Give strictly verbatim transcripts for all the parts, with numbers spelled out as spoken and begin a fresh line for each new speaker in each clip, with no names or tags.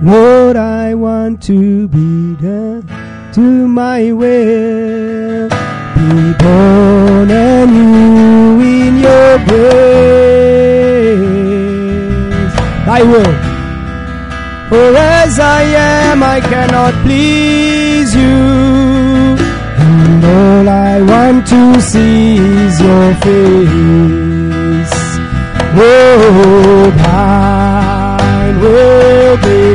Lord, I want to be done to my will. Be born anew in your grace. Thy will. For as I am, I cannot please you. And all I want to see is your face. Oh, thine will be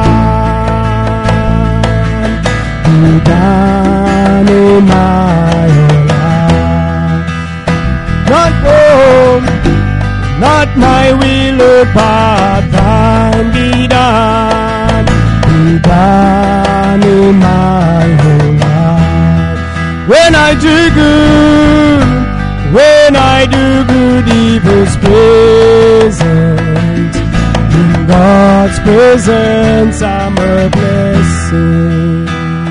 done. Be done in my life. Not home, not my will, Lord, but thine be done. Be done in my whole life. When I do good, when I do good, evil's present. In God's presence, I'm a blessing.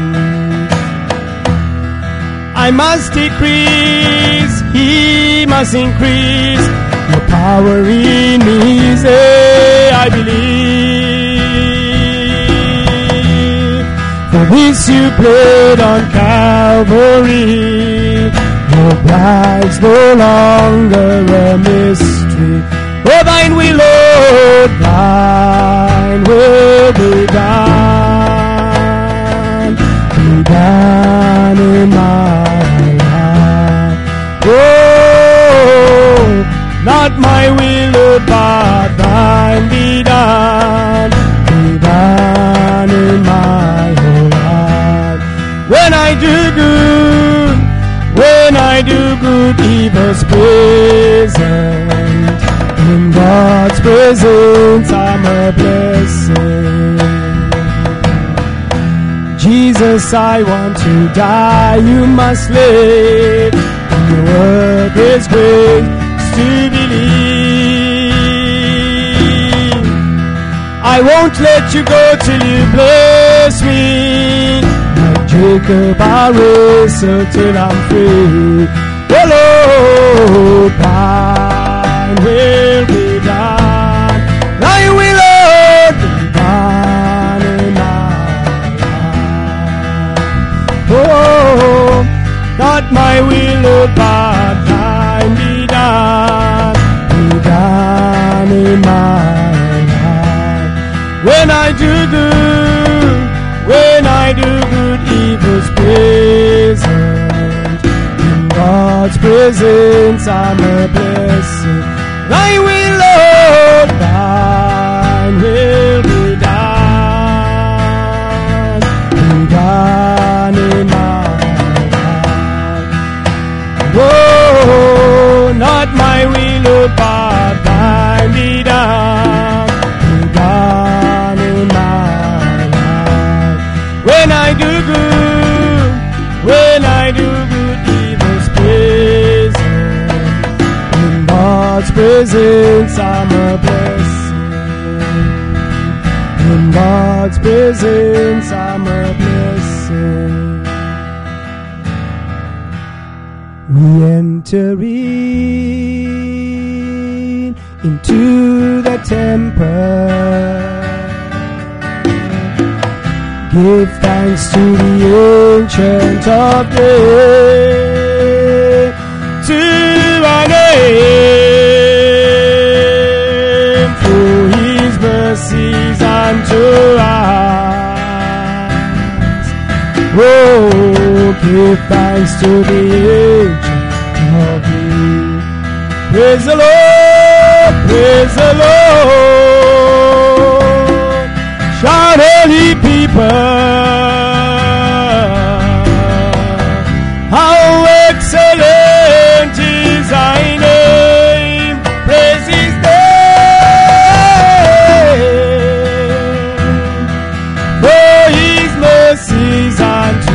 I must decrease, He must increase. Your power in me is there, I believe. For this you bled on Calvary. Your blood's no longer a mystery. Oh, thine will, Lord, thine will be done. Be done in my life. Oh, not my will, Lord, but thine be done. Be done in my whole life. When I do good, when I do good, evil's present. In God's presence, I'm a blessing. Jesus, I want to die, you must live. In your word is grace to believe. I won't let you go till you bless me. Like Jacob, I'll wrestle till I'm free. Oh Lord, thine will be done. Thy will, Lord, be done in my life. Oh, not my will, Lord, but thine be done. Be done in my life. When I do good, when I do good, evil's present. In God's presence, I'm a blessing. Thy will, Lord, thine will be done. Be done in my life. Oh, not my will, Lord, but thine be done. Be done in my life. When I do good, when I do good, evil's present. In God's presence, I'm a blessing. In God's presence, I'm a blessing. We enter in into the temple. Give thanks to the Ancient of Days, to our name, for His mercies unto us. Oh, give thanks to the Ancient of Days. Praise the Lord, praise the Lord. Shout, holy people, how excellent is thy name. Praise His name, for His mercies unto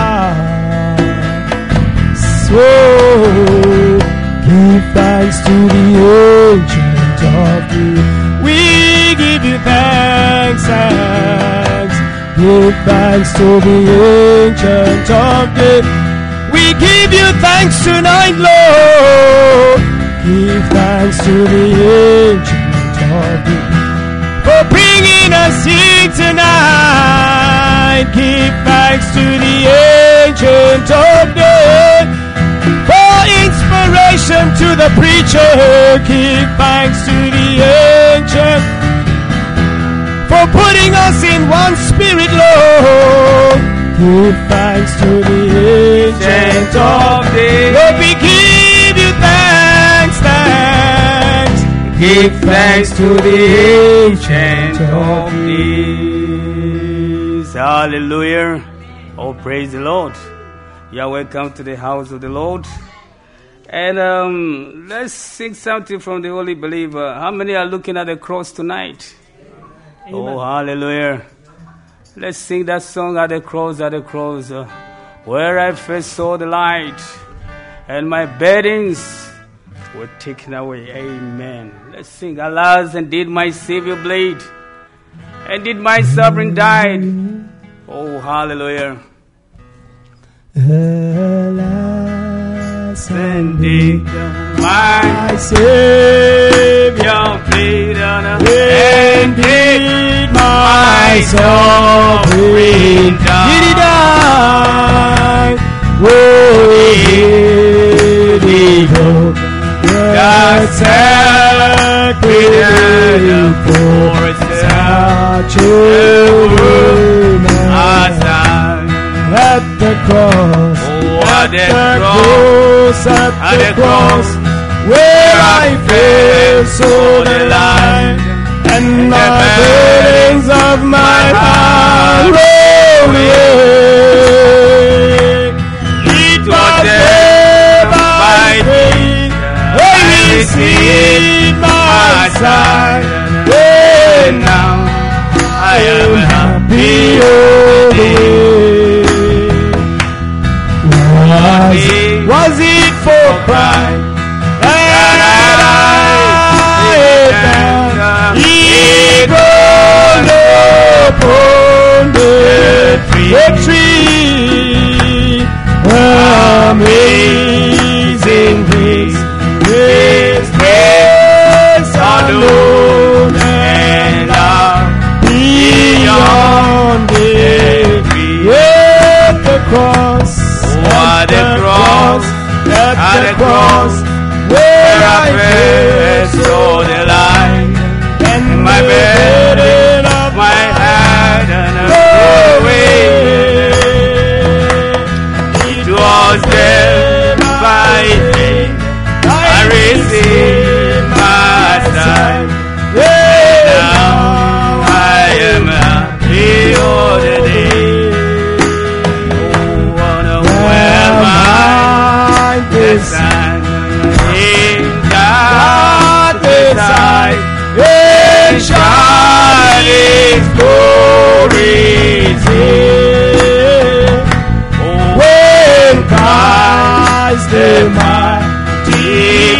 us. So give thanks to the Ancient of Days. We give you thanks, thanks. Give thanks to the Ancient of Days. We give you thanks tonight, Lord. Give thanks to the Ancient of Days for bringing us in tonight. Give thanks to the Ancient of Days. For inspiration to the preacher. Give thanks to the Ancient. For putting us in one spirit, Lord. Give thanks to the Ancient of Days. Lord, we give you thanks, thanks.
Give thanks to the Ancient of Days. Hallelujah. Oh, praise the Lord. You are welcome to the house of the Lord. And um, let's sing something from the Holy Believer. How many are looking at the cross tonight? Amen. Oh, hallelujah. Let's sing that song, at the cross, at the cross, uh, where I first saw the light, and my burdens were taken away. Amen. Let's sing. Alas, and did my Savior bleed, and did my sovereign died. Oh, hallelujah.
Alas,
and did my
Savior
bleed, and
did my sovereign die. Did he die? Oh, did he go? God sacrificed for such a woman at the cross,
oh,
at
the
cross, at the cross, where I first saw the light, and the burdens of my heart rolled away. It was there by faith I received my sight, and now I am happy all the way. Was, was it for Christ that I found He gone upon the tree? Amazing grace, His grace alone, and love beyond the tree. At the cross,
at the cross,
at the cross, where I first saw the light, and
my burden of my head and away. It was there by faith I received my sight, and now I am happy all the day. Oh, what a well the sun in God beside, and shining glories here. When Christ the mighty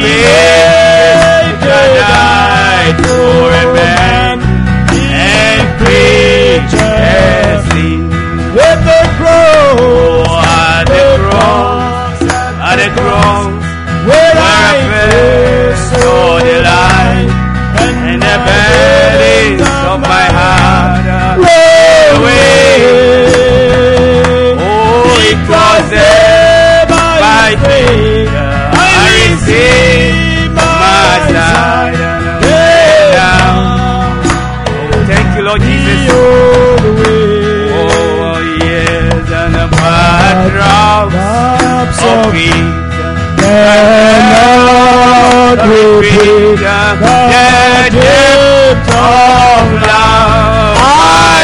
Maker died for a man, and creatures sing with the cross, at the cross, at the cross,
where I first saw the light,
and the burdens of my heart
rolled away.
Oh, it was there by faith I received my sight, and now, oh, thank you, Lord Jesus. Oh, yes, and the drops of peace
cannot repeat the depth of love I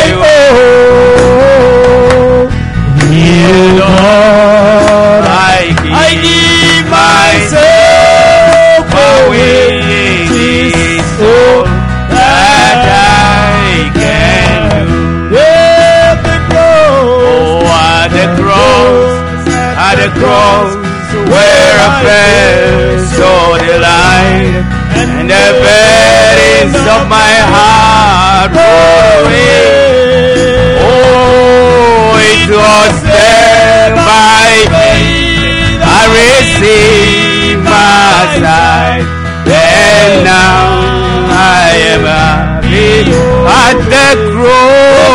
owe. Dear Lord, I give myself away, this soul that I can do. At the cross,
oh, at the cross, at the cross, where I first saw the light, and the burdens of my heart rolled away. Oh, it was there by faith I received my sight, and now I am happy at the cross.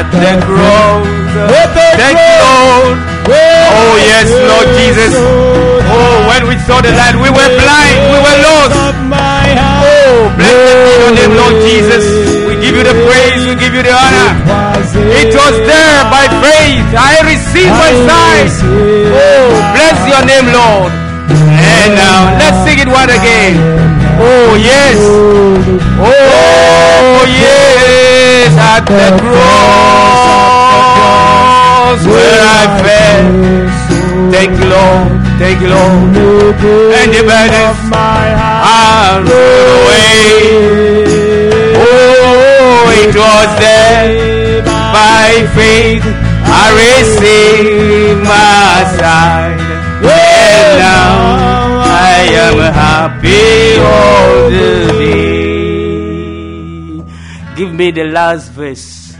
at the cross. Thank you, Lord. Oh, yes, Lord Jesus. Oh, when we saw the light, we were blind, we were lost. Oh, blessed be your name, Lord Jesus. We give you the praise, we give you the honor. It was there by faith. I received my sight. Oh, bless your name, Lord. And now, let's sing it once again. Oh, yes. Oh, yes. At the cross where I fell. Thank you, Lord. Thank you, Lord. And the burdens are rolled away. Oh, it was there by faith I received my sight. And now I am happy all the day. Give me the last verse.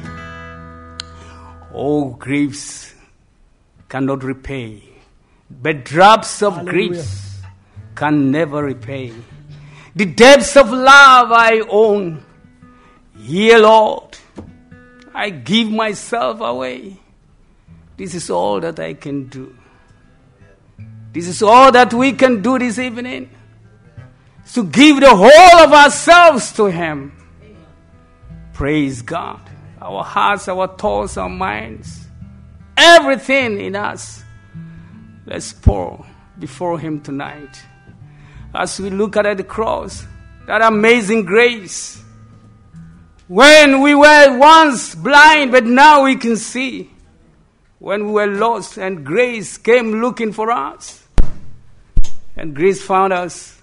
Oh, griefs cannot repay, but drops of
Hallelujah.
griefs can never repay. The depths of love I own. Here, Lord, I give myself away. This is all that I can do. This is all that we can do this evening. To give the whole of ourselves to Him. Praise God. Our hearts, our thoughts, our minds, everything in us. Let's pour before Him tonight. As we look at the cross, that amazing grace. When we were once blind, but now we can see. When we were lost and grace came looking for us. And grace found us.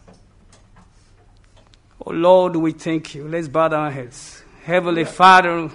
Oh Lord, we thank you. Let's bow our heads. Heavenly Father,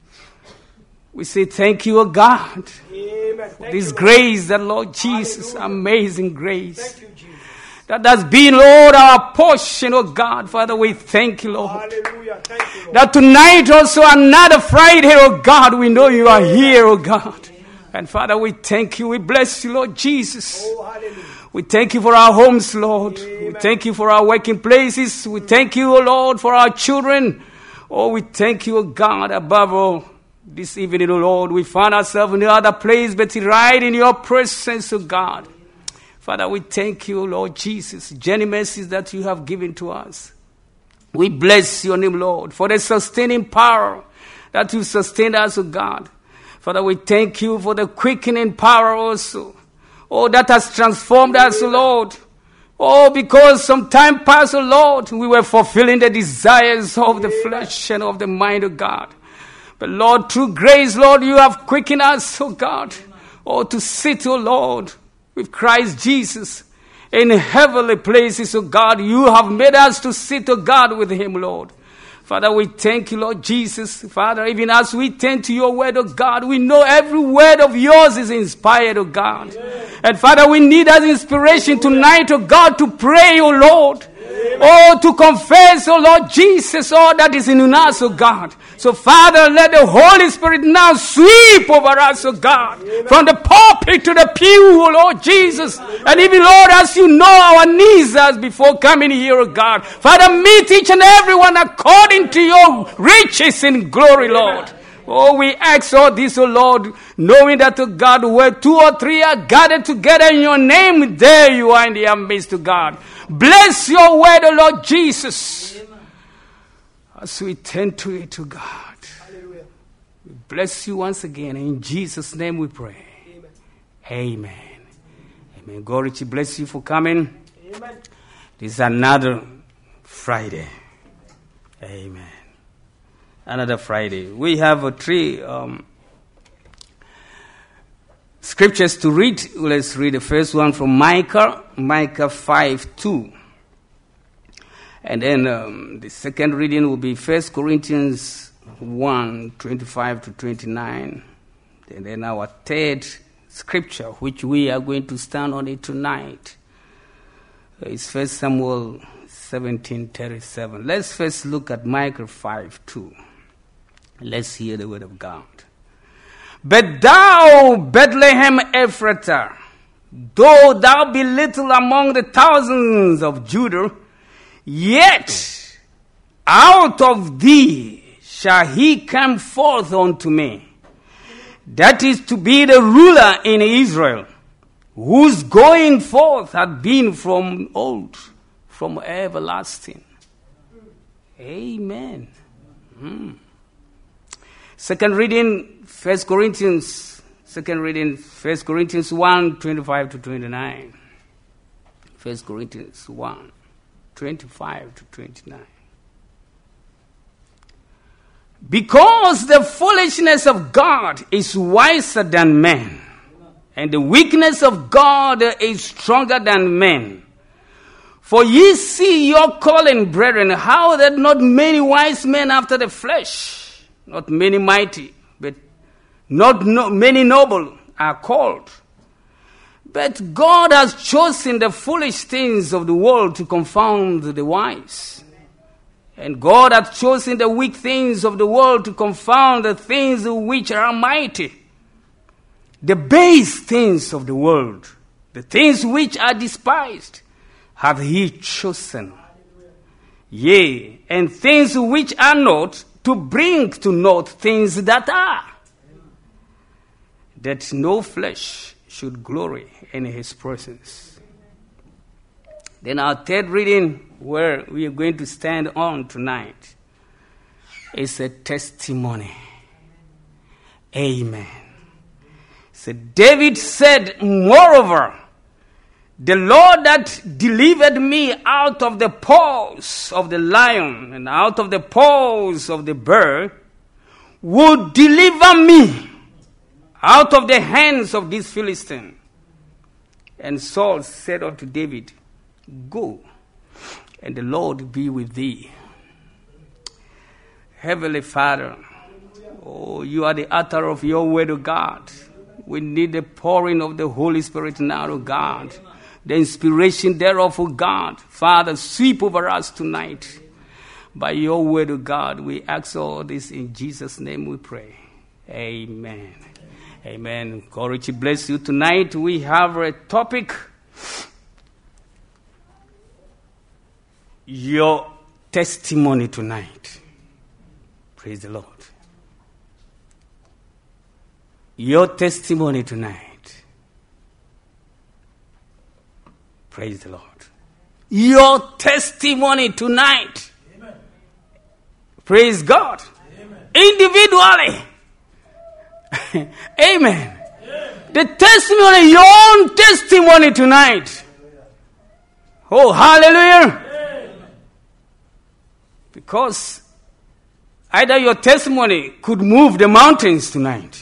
we say thank you, O God,
Amen.
for
Thank
this
you,
grace, that Lord Jesus,
Hallelujah.
amazing grace.
Thank you, Jesus.
That has been, Lord, our portion, oh God. Father, we thank you, Lord.
Hallelujah. Thank you, Lord.
That tonight also another Friday, oh God, we know you are here, oh God. And Father, we thank you. We bless you, Lord Jesus.
Oh, hallelujah.
We thank you for our homes, Lord.
Amen.
We thank you for our working places. We thank you, oh Lord, for our children. Oh, we thank you, oh God, above all. This evening, oh Lord, we find ourselves in no other place but right in your presence, oh God. Father, we thank you, Lord Jesus, genuine mercies that you have given to us. We bless your name, Lord, for the sustaining power that you sustained us, oh God. Father, we thank you for the quickening power also. Oh, that has transformed us, oh Lord. Oh, because some time past, oh Lord, we were fulfilling the desires of the flesh and of the mind, oh God. But Lord, through grace, Lord, you have quickened us, oh God. Oh, to sit, oh Lord, with Christ Jesus in heavenly places, oh God. You have made us to sit, oh God, with Him, Lord. Father, we thank you, Lord Jesus. Father, even as we turn to your word, oh God, we know every word of yours is inspired, oh God. Amen. And Father, we need that inspiration tonight, oh God, to pray, oh Lord. Amen. Oh, to confess, oh Lord Jesus, all that is in us, oh God. So Father, let the Holy Spirit now sweep over us, oh God. Amen. From the pulpit to the pew, oh Lord Jesus. Amen. And even Lord, as you know our needs as before coming here, oh God. Father, meet each and everyone according to your riches in glory, Lord. Oh, we ask all this, oh Lord, knowing that, oh God, where two or three are gathered together in your name, there you are in the midst, oh God. Bless your word, oh Lord Jesus. As we turn to it, to God. Hallelujah. We bless you once again. In Jesus' name we pray. Amen. Amen. Amen. God richly bless you for coming. Amen. This is another Friday. Amen. Another Friday. We have uh, three um, scriptures to read. Let's read the first one from Micah, Micah five two. And then um, the second reading will be First Corinthians one, twenty-five to twenty-nine. And then our third scripture, which we are going to stand on it tonight, is First Samuel seventeen thirty-seven. Let's first look at Micah five two. Let's hear the word of God. But thou, Bethlehem Ephratah, though thou be little among the thousands of Judah, yet out of thee shall he come forth unto me, that is to be the ruler in Israel, whose going forth had been from old, from everlasting. Amen. Mm. Second reading, First Corinthians, second reading, First Corinthians one, twenty-five to twenty-nine. First Corinthians one, twenty-five to twenty-nine. Because the foolishness of God is wiser than men, and the weakness of God is stronger than men. For ye see your calling, brethren, how that not many wise men after the flesh, not many mighty, but not no, many noble are called. But God has chosen the foolish things of the world to confound the wise. And God hath chosen the weak things of the world to confound the things which are mighty. The base things of the world, the things which are despised, hath he chosen. Yea, and things which are not, to bring to naught things that are, that no flesh should glory in his presence. Then our third reading, where we are going to stand on tonight, is a testimony. Amen. So David said, moreover, the Lord that delivered me out of the paws of the lion and out of the paws of the bear would deliver me out of the hands of this Philistine. And Saul said unto David, go, and the Lord be with thee. Heavenly Father, oh, you are the author of your word, O God. We need the pouring of the Holy Spirit now, O God. The inspiration thereof, O God. Father, sweep over us tonight. By your word, O God, we ask all this in Jesus' name we pray. Amen. Amen. God to bless you tonight. We have a topic. Your testimony tonight. Praise the Lord. Your testimony tonight. Praise the Lord. Your testimony tonight. Amen. Praise God. Amen. Individually. Amen. Amen. The testimony, your own testimony tonight. Oh, hallelujah. Amen. Because either your testimony could move the mountains tonight,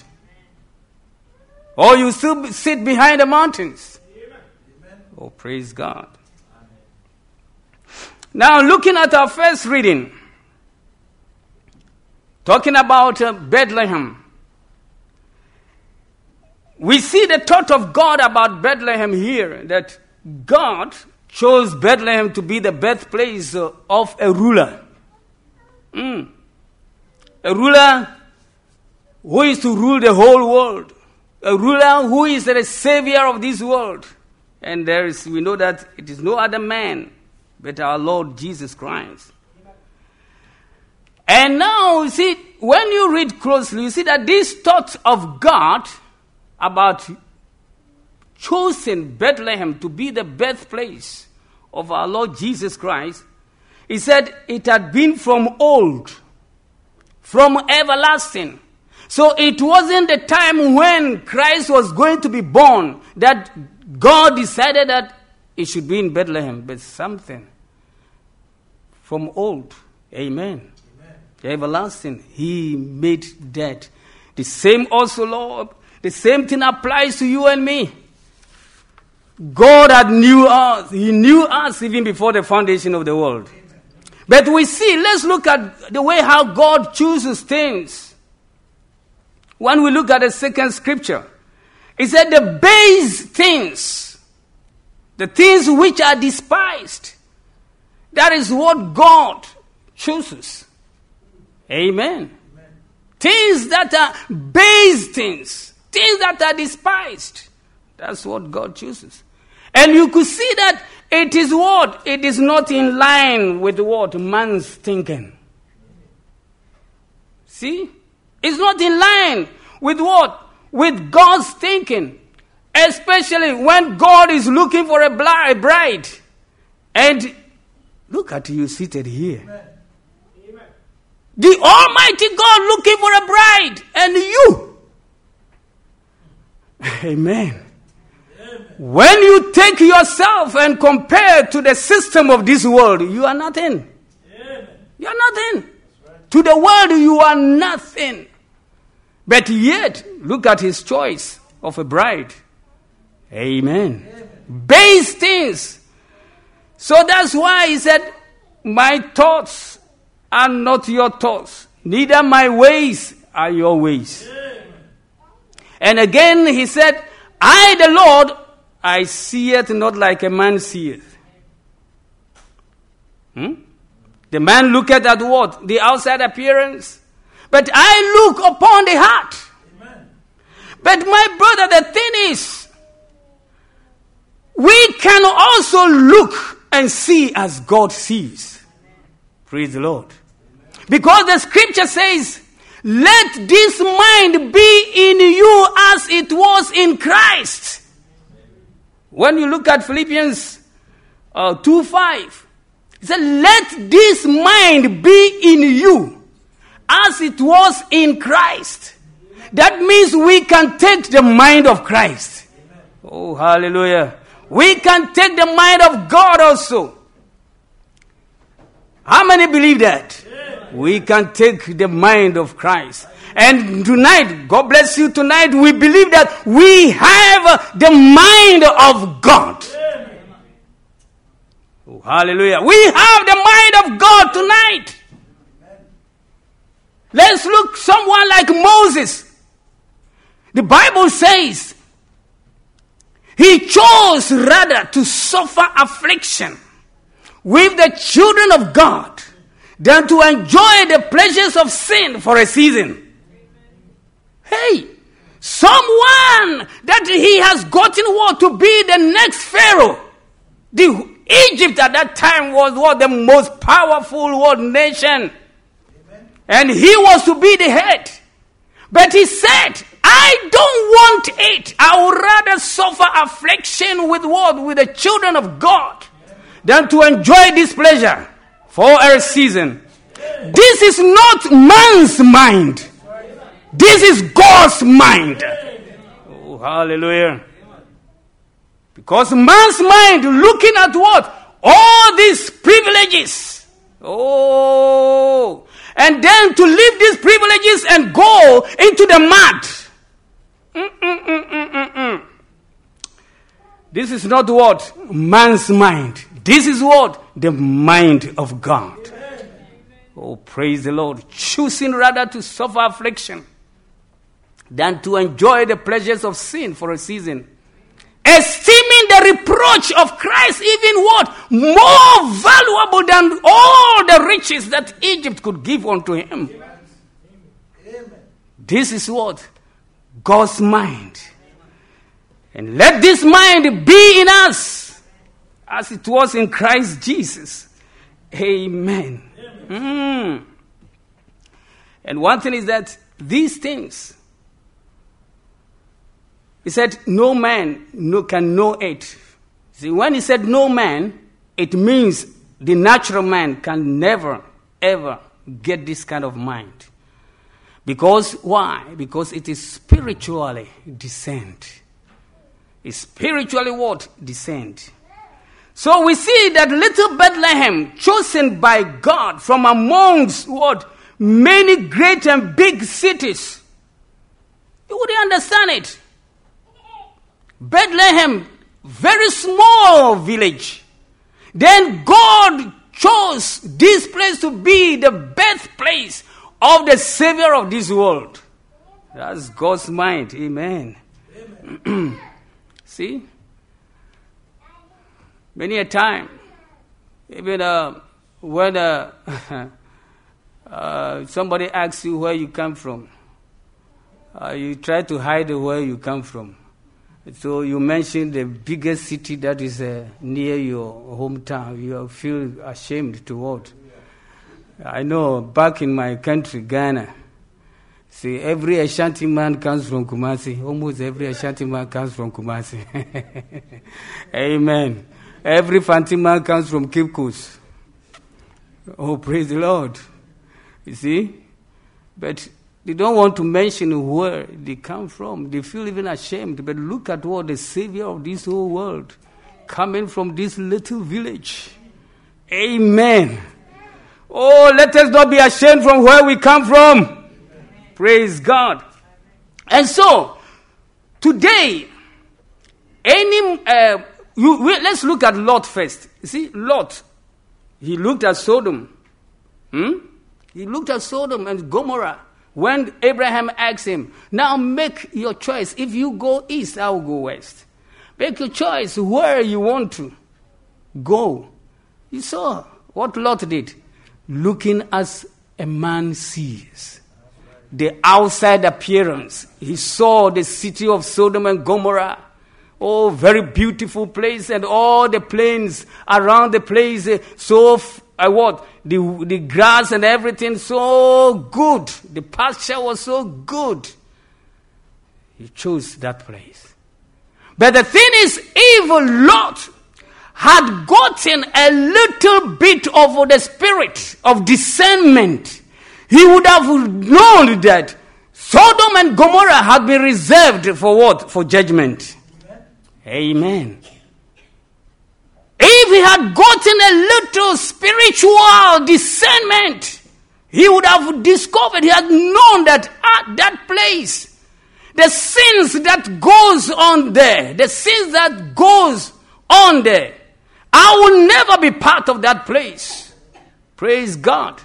or you still sit behind the mountains. Amen. Oh, praise God. Amen. Now, looking at our first reading, talking about uh, Bethlehem, we see the thought of God about Bethlehem here, that God chose Bethlehem to be the birthplace uh, of a ruler. Mm. A ruler who is to rule the whole world. A ruler who is the savior of this world. And there is, we know that it is no other man but our Lord Jesus Christ. And now, you see, when you read closely, you see that this thought of God about choosing Bethlehem to be the birthplace of our Lord Jesus Christ, he said it had been from old, from everlasting. So it wasn't the time when Christ was going to be born that God decided that it should be in Bethlehem, but something from old. Amen. Amen. Everlasting. He made that. The same also, Lord, the same thing applies to you and me. God had knew us. He knew us even before the foundation of the world. But we see, let's look at the way how God chooses things. When we look at the second scripture, it said the base things, the things which are despised, that is what God chooses. Amen. Amen. Things that are base things, things that are despised, that's what God chooses. And you could see that it is what? It is not in line with what? Man's thinking. See? It's not in line with what? with God's thinking, especially when God is looking for a bride. And look at you seated here. Amen. The Almighty God looking for a bride, and you. Amen. Amen. When you take yourself and compare to the system of this world, you are nothing. Amen. You are nothing. Right. To the world, you are nothing. But yet, look at his choice of a bride. Amen. Amen. Base things. So that's why he said, my thoughts are not your thoughts, neither my ways are your ways. Amen. And again he said, I the Lord, I seeth not like a man seeth. Hmm? The man looketh at what? The outside appearance. But I look upon the heart. Amen. But my brother, the thing is, we can also look and see as God sees. Praise the Lord. Because the scripture says, let this mind be in you as it was in Christ. When you look at Philippians uh, two five, it said, let this mind be in you as it was in Christ. That means we can take the mind of Christ. Oh, hallelujah. We can take the mind of God also. How many believe that? Yeah. We can take the mind of Christ. And tonight, God bless you, tonight we believe that we have the mind of God. Yeah. Oh, hallelujah. We have the mind of God tonight. Let's look someone like Moses. The Bible says he chose rather to suffer affliction with the children of God than to enjoy the pleasures of sin for a season. Hey, someone that he has gotten what to be the next Pharaoh. The Egypt at that time was what the most powerful world nation. Amen. And he was to be the head. But he said, I don't want it. I would rather suffer affliction with what? With the children of God than to enjoy this pleasure for a season. This is not man's mind. This is God's mind. Oh, hallelujah. Because man's mind looking at what? All these privileges. Oh. And then to leave these privileges and go into the mud. Mm-mm-mm-mm-mm-mm. This is not what? Man's mind. This is what? The mind of God. Amen. Oh, praise the Lord. Choosing rather to suffer affliction than to enjoy the pleasures of sin for a season. Esteeming the reproach of Christ even what? More valuable than all the riches that Egypt could give unto him. Amen. This is what? God's mind. And let this mind be in us as it was in Christ Jesus. Amen. Amen. Mm. And one thing is that these things, he said, no man no, can know it. See, when he said no man, it means the natural man can never, ever get this kind of mind. Because, why? Because it is spiritually descent. It's spiritually what? Descent. So we see that little Bethlehem, chosen by God from amongst what? Many great and big cities. You wouldn't understand it. Bethlehem, very small village. Then God chose this place to be the birthplace of the Savior of this world. That's God's mind. Amen. Amen. See? Many a time, even uh, when uh, uh, somebody asks you where you come from, uh, you try to hide where you come from. So you mention the biggest city that is uh, near your hometown. You feel ashamed to what? I know back in my country, Ghana, See, every Ashanti man comes from Kumasi. Almost every Ashanti man comes from Kumasi. Amen. Every Fanti man comes from Cape Coast. Oh, praise the Lord. You see? But they don't want to mention where they come from. They feel even ashamed. But look at what the Savior of this whole world coming from this little village. Amen. Oh, let us not be ashamed from where we come from. Praise God. And so, today, any, uh, you, we, let's look at Lot first. You see, Lot, he looked at Sodom. Hmm? He looked at Sodom and Gomorrah when Abraham asked him, now make your choice. If you go east, I will go west. Make your choice where you want to go. You saw what Lot did. Looking as a man sees. The outside appearance. He saw the city of Sodom and Gomorrah. Oh, very beautiful place, and all the plains around the place. Uh, so, uh, what? The, the grass and everything so good. The pasture was so good. He chose that place. But the thing is, even Lot had gotten a little bit of the spirit of discernment. He would have known that Sodom and Gomorrah had been reserved for what? For judgment. Amen. If he had gotten a little spiritual discernment, he would have discovered, he had known that at that place, the sins that goes on there, the sins that goes on there, I will never be part of that place. Praise God.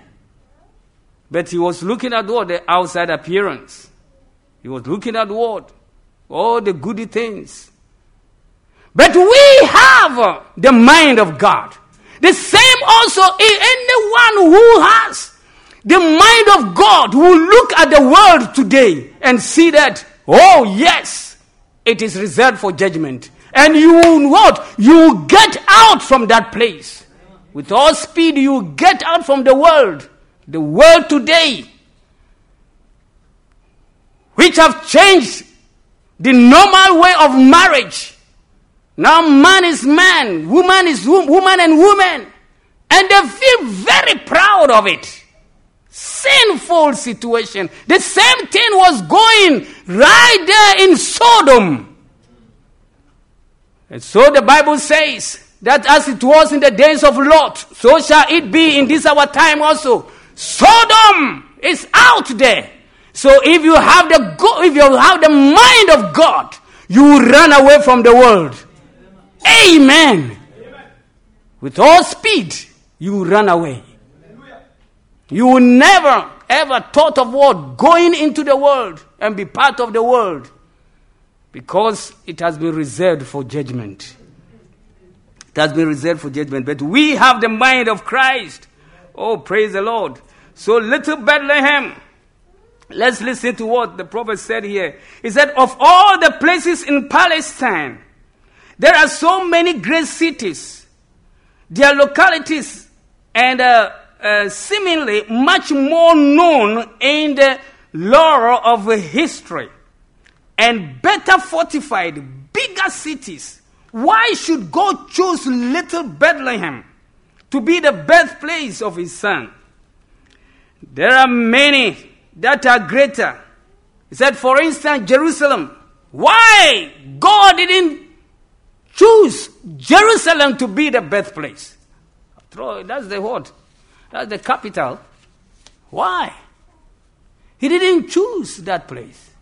But he was looking at what? The outside appearance. He was looking at what? All the goody things. But we have the mind of God. The same also, anyone who has the mind of God will look at the world today and see that, oh yes, it is reserved for judgment. And you will what? You will get out from that place. With all speed, you will get out from the world. The world today, which have changed the normal way of marriage. Now man is man, woman is wo- woman and woman. And they feel very proud of it. Sinful situation. The same thing was going right there in Sodom. And so the Bible says that as it was in the days of Lot, so shall it be in this our time also. Sodom is out there. So if you have the go- if you have the mind of God, you will run away from the world. Amen. Amen. With all speed, you will run away. Hallelujah. You will never ever thought of what? Going into the world and be part of the world. Because it has been reserved for judgment. It has been reserved for judgment. But we have the mind of Christ. Oh, praise the Lord. So little Bethlehem, let's listen to what the prophet said here. He said, of all the places in Palestine, there are so many great cities. Their localities and uh, uh, seemingly much more known in the lore of history. And better fortified, bigger cities. Why should God choose little Bethlehem to be the birthplace of his son? There are many that are greater. He said, for instance, Jerusalem. Why God didn't choose Jerusalem to be the birthplace? That's the what? That's the capital. Why? He didn't choose that place.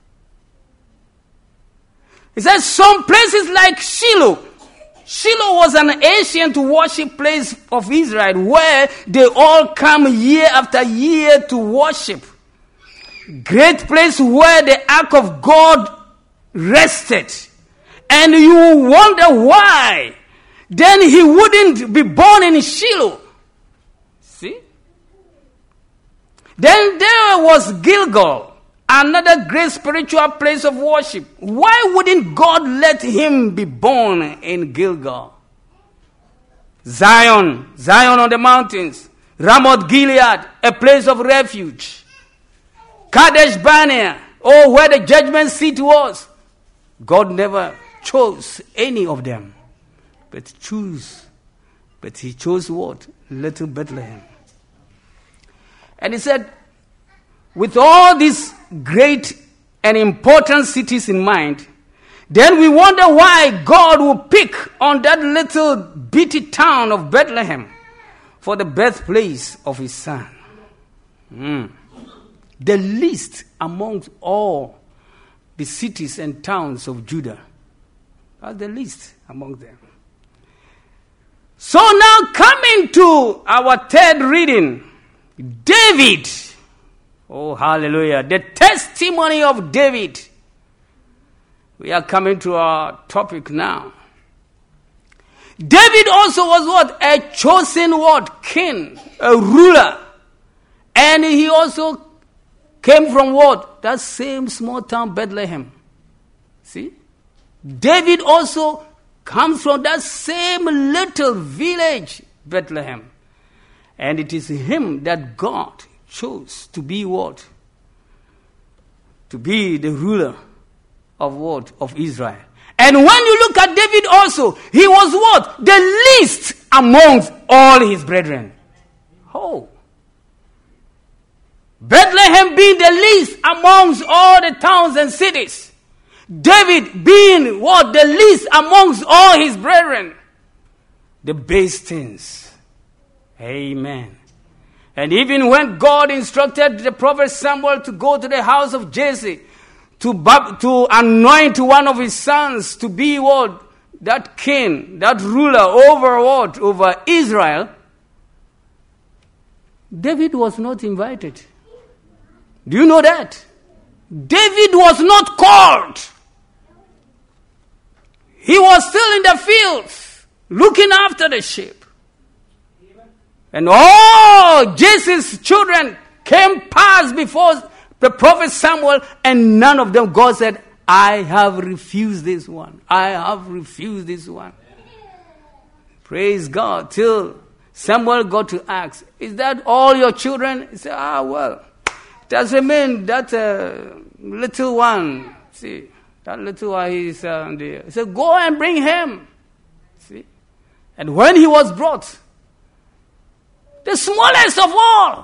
He says some places like Shiloh. Shiloh was an ancient worship place of Israel where they all come year after year to worship. Great place where the ark of God rested. And you wonder why. Then he wouldn't be born in Shiloh. See? Then there was Gilgal, another great spiritual place of worship. Why wouldn't God let him be born in Gilgal? Zion, Zion on the mountains, Ramoth Gilead, a place of refuge. Kadesh Barnea, or where the judgment seat was. God never chose any of them, but choose. But he chose what? Little Bethlehem. And he said, with all these great and important cities in mind, then we wonder why God would pick on that little bitty town of Bethlehem for the birthplace of his son. Mm. The least amongst all the cities and towns of Judah. That's the least among them. So now coming to our third reading, David. Oh, hallelujah. The testimony of David. We are coming to our topic now. David also was what? A chosen what? King, a ruler. And he also came from what? That same small town, Bethlehem. See? David also comes from that same little village, Bethlehem. And it is him that God chose to be what? To be the ruler of what? Of Israel. And when you look at David also, he was what? The least amongst all his brethren. Oh. Bethlehem being the least amongst all the towns and cities. David being what? The least amongst all his brethren. The base things. Amen. And even when God instructed the prophet Samuel to go to the house of Jesse, to, to anoint one of his sons to be what? That king, that ruler over what? Over Israel. David was not invited. Do you know that? David was not called. He was still in the fields, looking after the sheep. And all Jesse's children came past before the prophet Samuel, and none of them, God said, I have refused this one. I have refused this one. Praise God. Till Samuel got to ask, is that all your children? He said, ah, well, doesn't mean that uh, little one. See, that little one is uh, there. He said, go and bring him. See, and when he was brought, the smallest of all,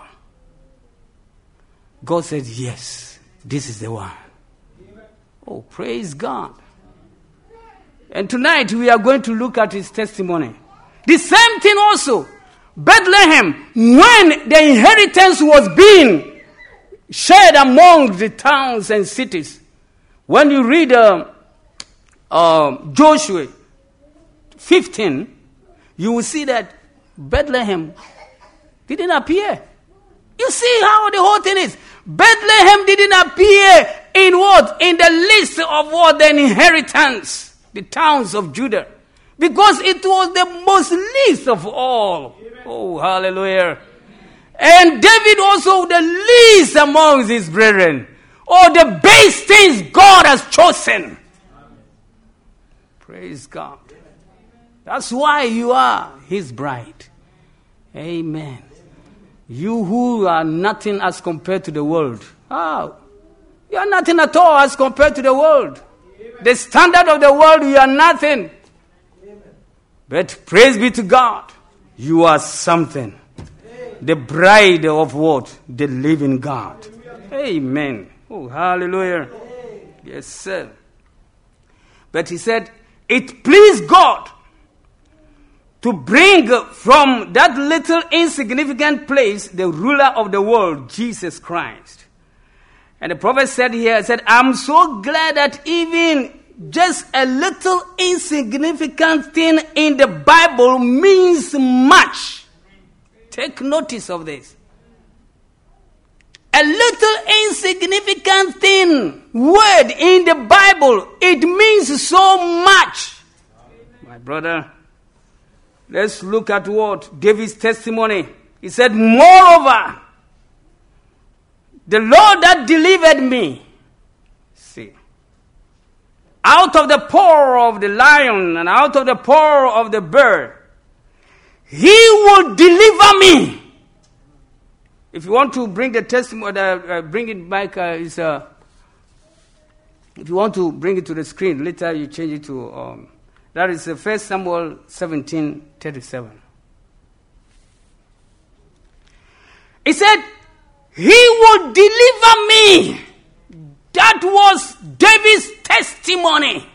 God said, yes, this is the one. Oh, praise God. And tonight we are going to look at his testimony. The same thing also. Bethlehem, when the inheritance was being shared among the towns and cities. When you read uh, uh, Joshua fifteen, you will see that Bethlehem didn't appear. You see how the whole thing is. Bethlehem didn't appear in what? In the list of what? The inheritance. The towns of Judah. Because it was the most least of all. Amen. Oh, hallelujah. And David also the least amongst his brethren. Oh, the base things God has chosen. Amen. Praise God. That's why you are his bride. Amen. You who are nothing as compared to the world. Oh, you are nothing at all as compared to the world. Amen. The standard of the world, you are nothing. Amen. But praise be to God, you are something. Amen. The bride of what? The living God. Hallelujah. Amen. Oh, hallelujah. Amen. Yes, sir. But he said, it pleased God to bring from that little insignificant place the ruler of the world, Jesus Christ. And the prophet said here, said, I'm so glad that even just a little insignificant thing in the Bible means much. Take notice of this. A little insignificant thing, word in the Bible, it means so much. My brother, let's look at what? David's testimony. He said, moreover, the Lord that delivered me, see, out of the paw of the lion and out of the paw of the bird, he will deliver me. If you want to bring the testimony, uh, uh, bring it back, uh, is, uh, if you want to bring it to the screen, later you change it to, um, that is uh, First Samuel seventeen thirty-seven. He said, he will deliver me. That was David's testimony.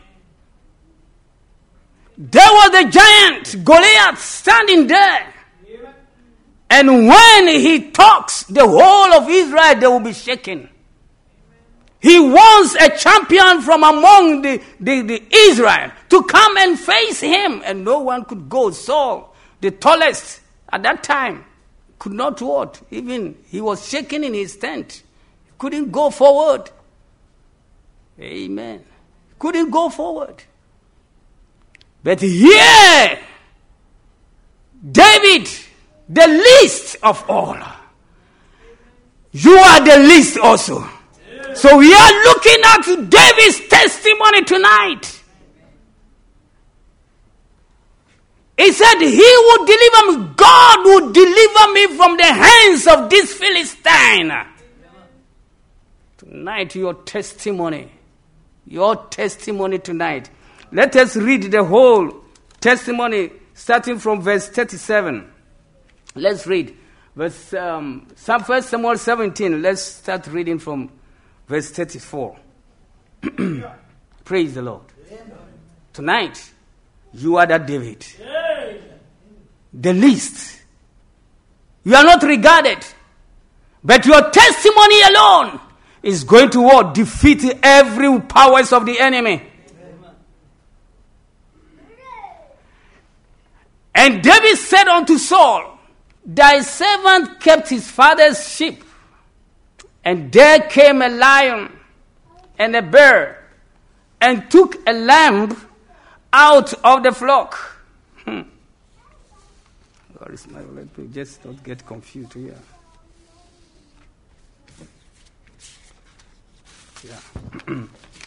There was the giant Goliath standing there. And when he talks, the whole of Israel, they will be shaken. He wants a champion from among the, the, the Israel to come and face him. And no one could go. Saul, the tallest at that time, could not what? Even he was shaking in his tent. He couldn't go forward. Amen. Couldn't go forward. But here, David, the least of all. You are the least also. So we are looking at David's testimony tonight. He said he would deliver me. God would deliver me from the hands of this Philistine. Tonight, your testimony. Your testimony tonight. Let us read the whole testimony starting from verse thirty-seven. Let's read. Verse, um, First Samuel seventeen. Let's start reading from verse thirty-four. Praise the Lord. Tonight, you are that David. The least. You are not regarded. But your testimony alone is going to what? Defeat every powers of the enemy. And David said unto Saul, thy servant kept his father's sheep, and there came a lion and a bear, and took a lamb out of the flock. Hmm. Where is my let me just not get confused here. Yeah.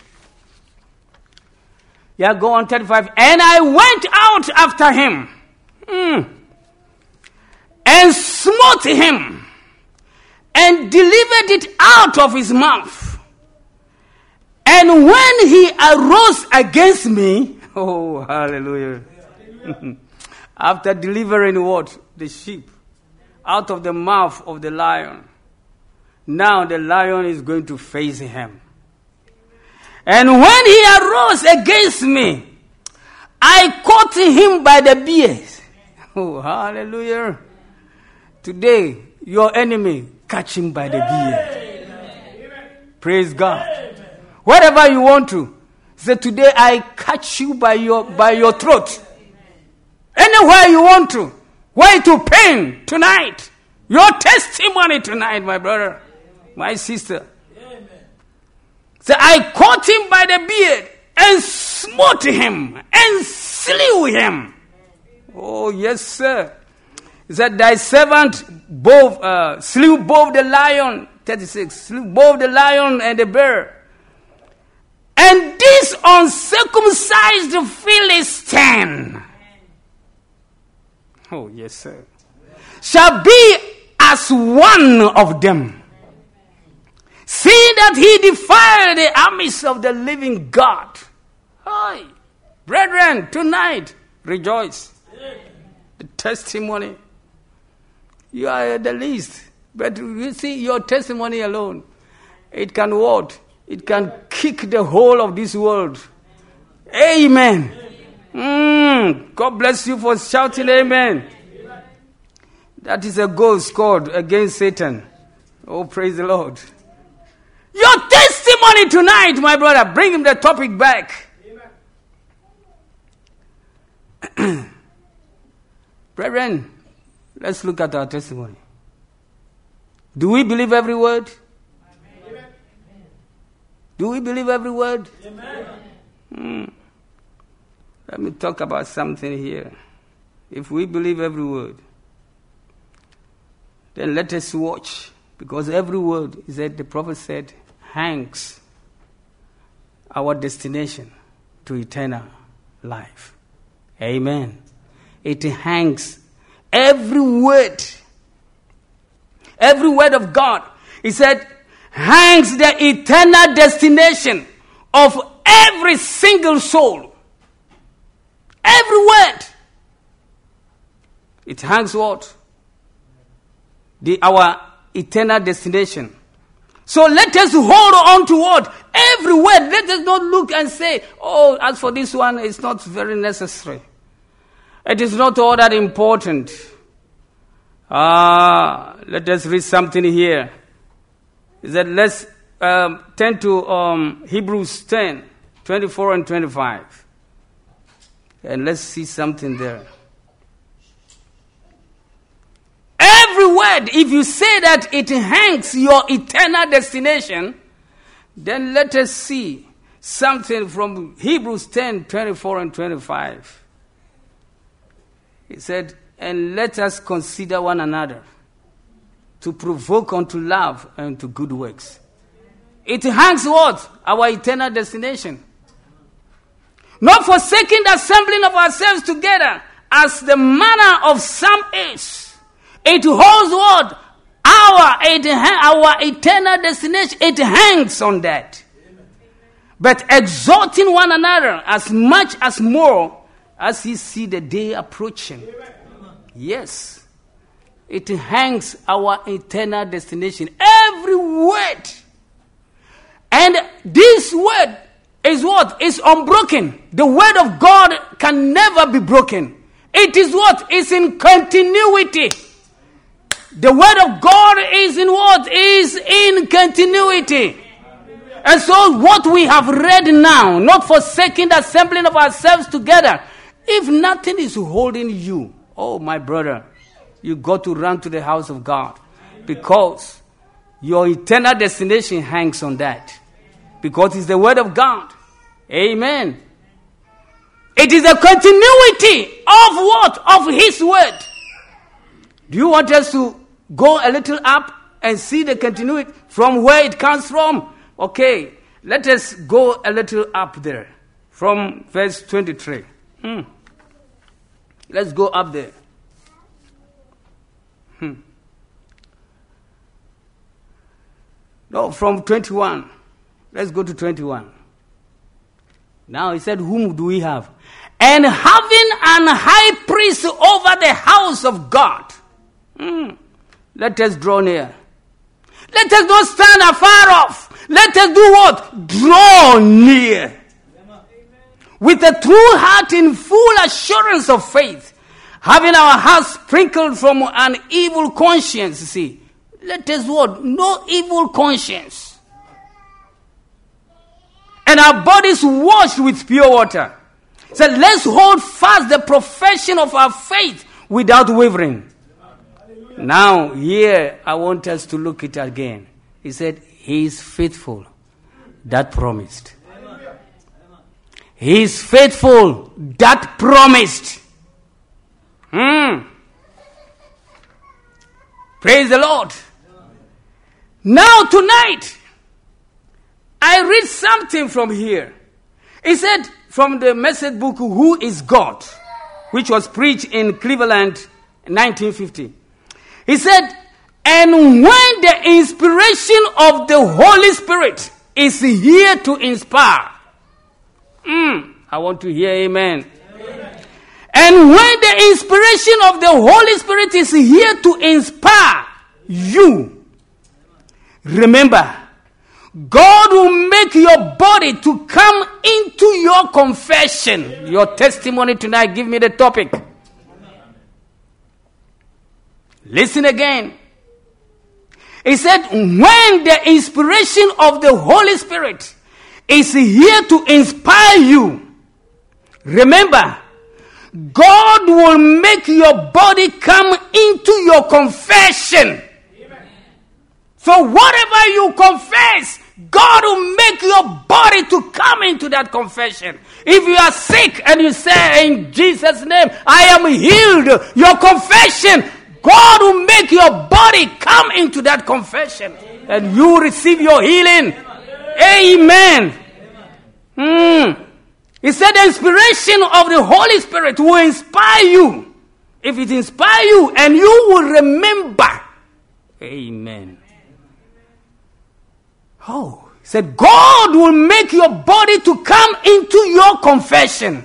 Yeah, go on thirty-five. And I went out after him. Mm. And smote him, and delivered it out of his mouth. And when he arose against me, oh, hallelujah. After delivering what? The sheep out of the mouth of the lion. Now the lion is going to face him. And when he arose against me, I caught him by the beard. Oh, hallelujah. Today, your enemy, catch him by the beard. Amen. Praise God. Amen. Whatever you want to. Say, today I catch you by your by your throat. Anywhere you want to. Way to pain tonight. Your testimony tonight, my brother, my sister. Amen. So I caught him by the beard and smote him and slew him. Oh, yes, sir. He said, thy servant both, uh, slew both the lion, thirty-six, slew both the lion and the bear. And this uncircumcised Philistine, oh, yes, sir, shall be as one of them, seeing that he defiled the armies of the living God. Hi, brethren, tonight, rejoice. The testimony. You are the least. But you see, your testimony alone, it can what? It can kick the whole of this world. Amen. Mm, God bless you for shouting amen. That is a goal scored against Satan. Oh, praise the Lord. Your testimony tonight, my brother, bring him the topic back. Brethren, let's look at our testimony. Do we believe every word? Amen. Do we believe every word? Amen. Hmm. Let me talk about something here. If we believe every word, then let us watch. Because every word, is that the prophet said, hangs our destination to eternal life. Amen. It hangs every word. every word of God, he said, hangs the eternal destination of every single soul. Every word. It hangs what? The, our eternal destination. So let us hold on to what? Every word. Let us not look and say, oh, as for this one, it's not very necessary. It is not all that important. Ah, let us read something here. Is that let's um, turn to um, Hebrews ten, twenty-four and twenty-five. And let's see something there. Every word, if you say that it hangs your eternal destination, then let us see something from Hebrews ten, twenty-four and twenty-five. He said, and let us consider one another to provoke unto love and to good works. It hangs what? Our eternal destination. Not forsaking the assembling of ourselves together as the manner of some is. It holds what? Our, it, our eternal destination. It hangs on that. But exhorting one another as much as more as you see the day approaching. Yes. It hangs our eternal destination. Every word. And this word is what? Is unbroken. The word of God can never be broken. It is what? It's in continuity. The word of God is in what? Is in continuity. And so what we have read now, not forsaking the assembling of ourselves together, if nothing is holding you, oh my brother, you got to run to the house of God, because your eternal destination hangs on that, because it's the word of God. Amen. It is a continuity of what? Of his word. Do you want us to go a little up and see the continuity from where it comes from? Okay, let us go a little up there from verse twenty-three. Hmm. Let's go up there. Hmm. No, from twenty-one. Let's go to twenty-one. Now he said, whom do we have? And having an high priest over the house of God. Hmm. Let us draw near. Let us not stand afar off. Let us do what? Draw near. With a true heart in full assurance of faith, having our hearts sprinkled from an evil conscience. See, let us what? No evil conscience. And our bodies washed with pure water. So let's hold fast the profession of our faith without wavering. Now, here, I want us to look at it again. He said, he is faithful that promised. He is faithful that promised. Hmm. Praise the Lord. Now, tonight, I read something from here. He said, from the message book, Who is God? Which was preached in Cleveland in nineteen fifty. He said, and when the inspiration of the Holy Spirit is here to inspire. Mm, I want to hear amen. Amen. And when the inspiration of the Holy Spirit is here to inspire you, remember, God will make your body to come into your confession. Your testimony tonight, give me the topic. Listen again. He said, when the inspiration of the Holy Spirit is here to inspire you, remember, God will make your body come into your confession. Amen. So whatever you confess, God will make your body to come into that confession. If you are sick and you say, in Jesus' name, I am healed, your confession, God will make your body come into that confession. Amen. And you receive your healing. Amen. Amen. Mm. He said the inspiration of the Holy Spirit will inspire you. If it inspires you and you will remember. Amen. Oh, he said, God will make your body to come into your confession.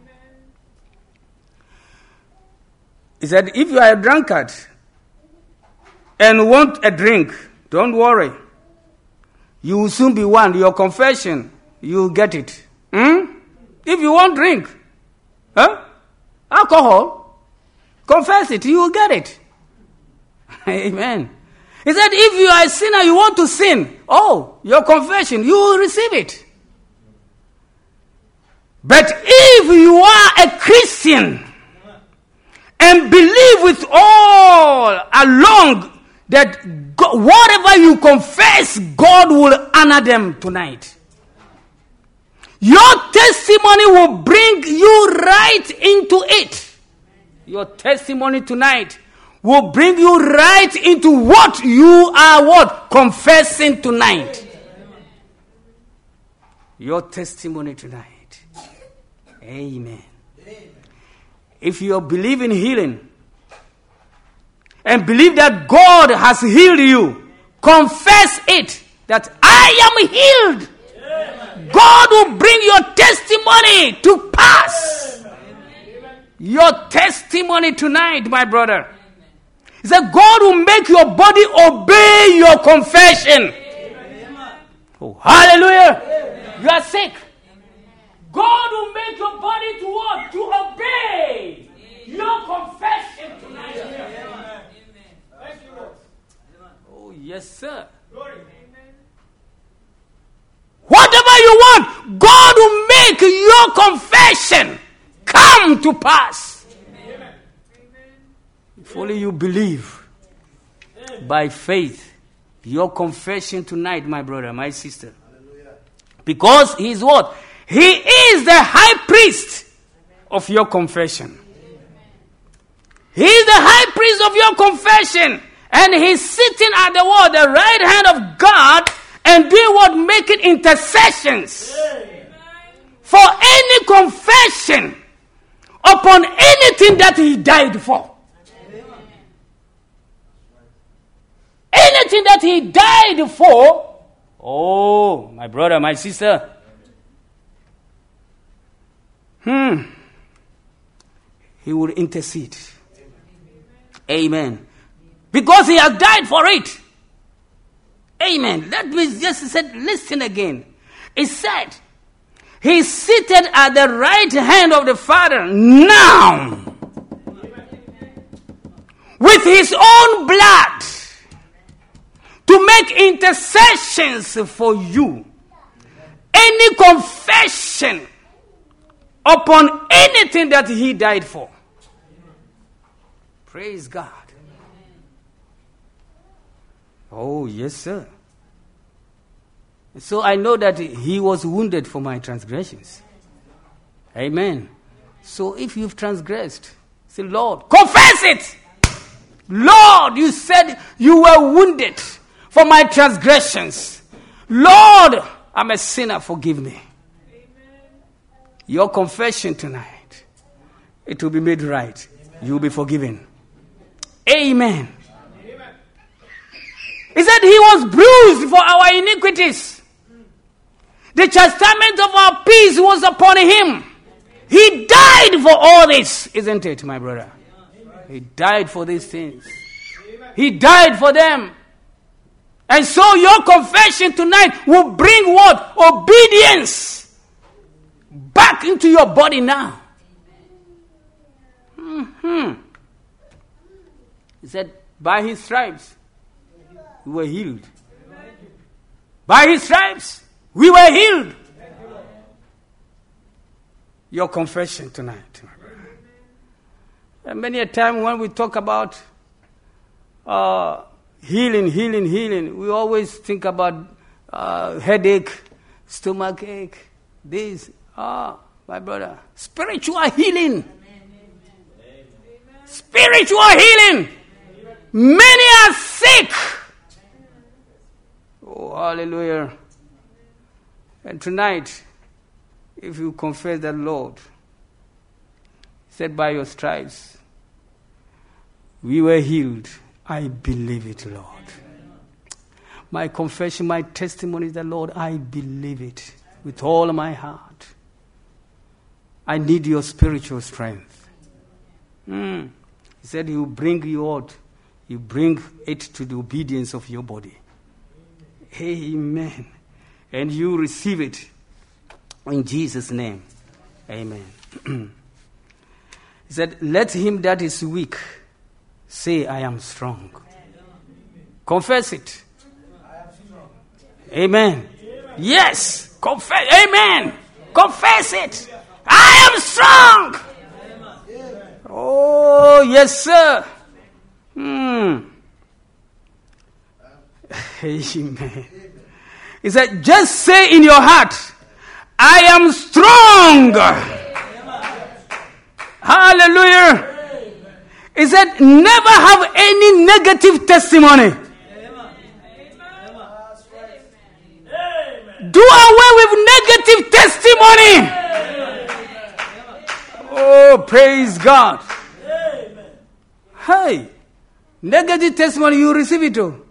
He said, if you are a drunkard and want a drink, don't worry. You will soon be one. Your confession, you will get it. Hmm? If you want drink, huh? Alcohol, confess it, you will get it. Amen. He said, if you are a sinner, you want to sin, oh, your confession, you will receive it. But if you are a Christian and believe with all along that God, whatever you confess, God will honor them tonight. Your testimony will bring you right into it. Your testimony tonight will bring you right into what you are what? Confessing tonight. Your testimony tonight. Amen. If you believe in healing and believe that God has healed you, confess it, that I am healed. God will bring your testimony to pass. Your testimony tonight, my brother. He said, God will make your body obey your confession. Oh, hallelujah. You are sick. God will make your body to what? To obey your confession tonight. Oh, yes, sir. Whatever you want, God will make your confession come to pass. Amen. If only you believe by faith, your confession tonight, my brother, my sister. Hallelujah. Because he is what? He is the high priest of your confession. He is the high priest of your confession. And he's sitting at the wall, the right hand of God, and doing what? Making intercessions for any confession upon anything that he died for. Anything that he died for. Oh, my brother, my sister. Hmm. He will intercede. Amen. Because he has died for it. Amen. Let me just say, listen again. It said, he's seated at the right hand of the Father now. With his own blood. To make intercessions for you. Any confession upon anything that he died for. Praise God. Oh, yes, sir. So I know that he was wounded for my transgressions. Amen. So if you've transgressed, say, Lord, confess it. Lord, you said you were wounded for my transgressions. Lord, I'm a sinner, forgive me. Amen. Your confession tonight, it will be made right. Amen. You will be forgiven. Amen. He said he was bruised for our iniquities. The chastisement of our peace was upon him. He died for all this, isn't it, my brother? He died for these things. He died for them. And so your confession tonight will bring what? Obedience back into your body now. Mm-hmm. He said, by his stripes, we were healed. By his stripes, we were healed. Your confession tonight. And many a time when we talk about uh, healing, healing, healing, we always think about uh, headache, stomach ache, this. Ah, my brother. Spiritual healing. Spiritual healing. Many are sick. Oh, hallelujah. And tonight, if you confess that Lord, said by your stripes, we were healed. I believe it, Lord. My confession, my testimony is that, Lord, I believe it with all my heart. I need your spiritual strength. Mm. He said, you bring you out. You bring it to the obedience of your body. Amen. And you receive it in Jesus' name. Amen. He said, let him that is weak say, I am strong. Confess it. Amen. Yes. Confess. Amen. Confess it. I am strong. Oh, yes, sir. Hmm. Amen. He said, just say in your heart, I am strong. Hallelujah. He said, never have any negative testimony. Do away with negative testimony. Oh, praise God. Hey, negative testimony, you receive it too.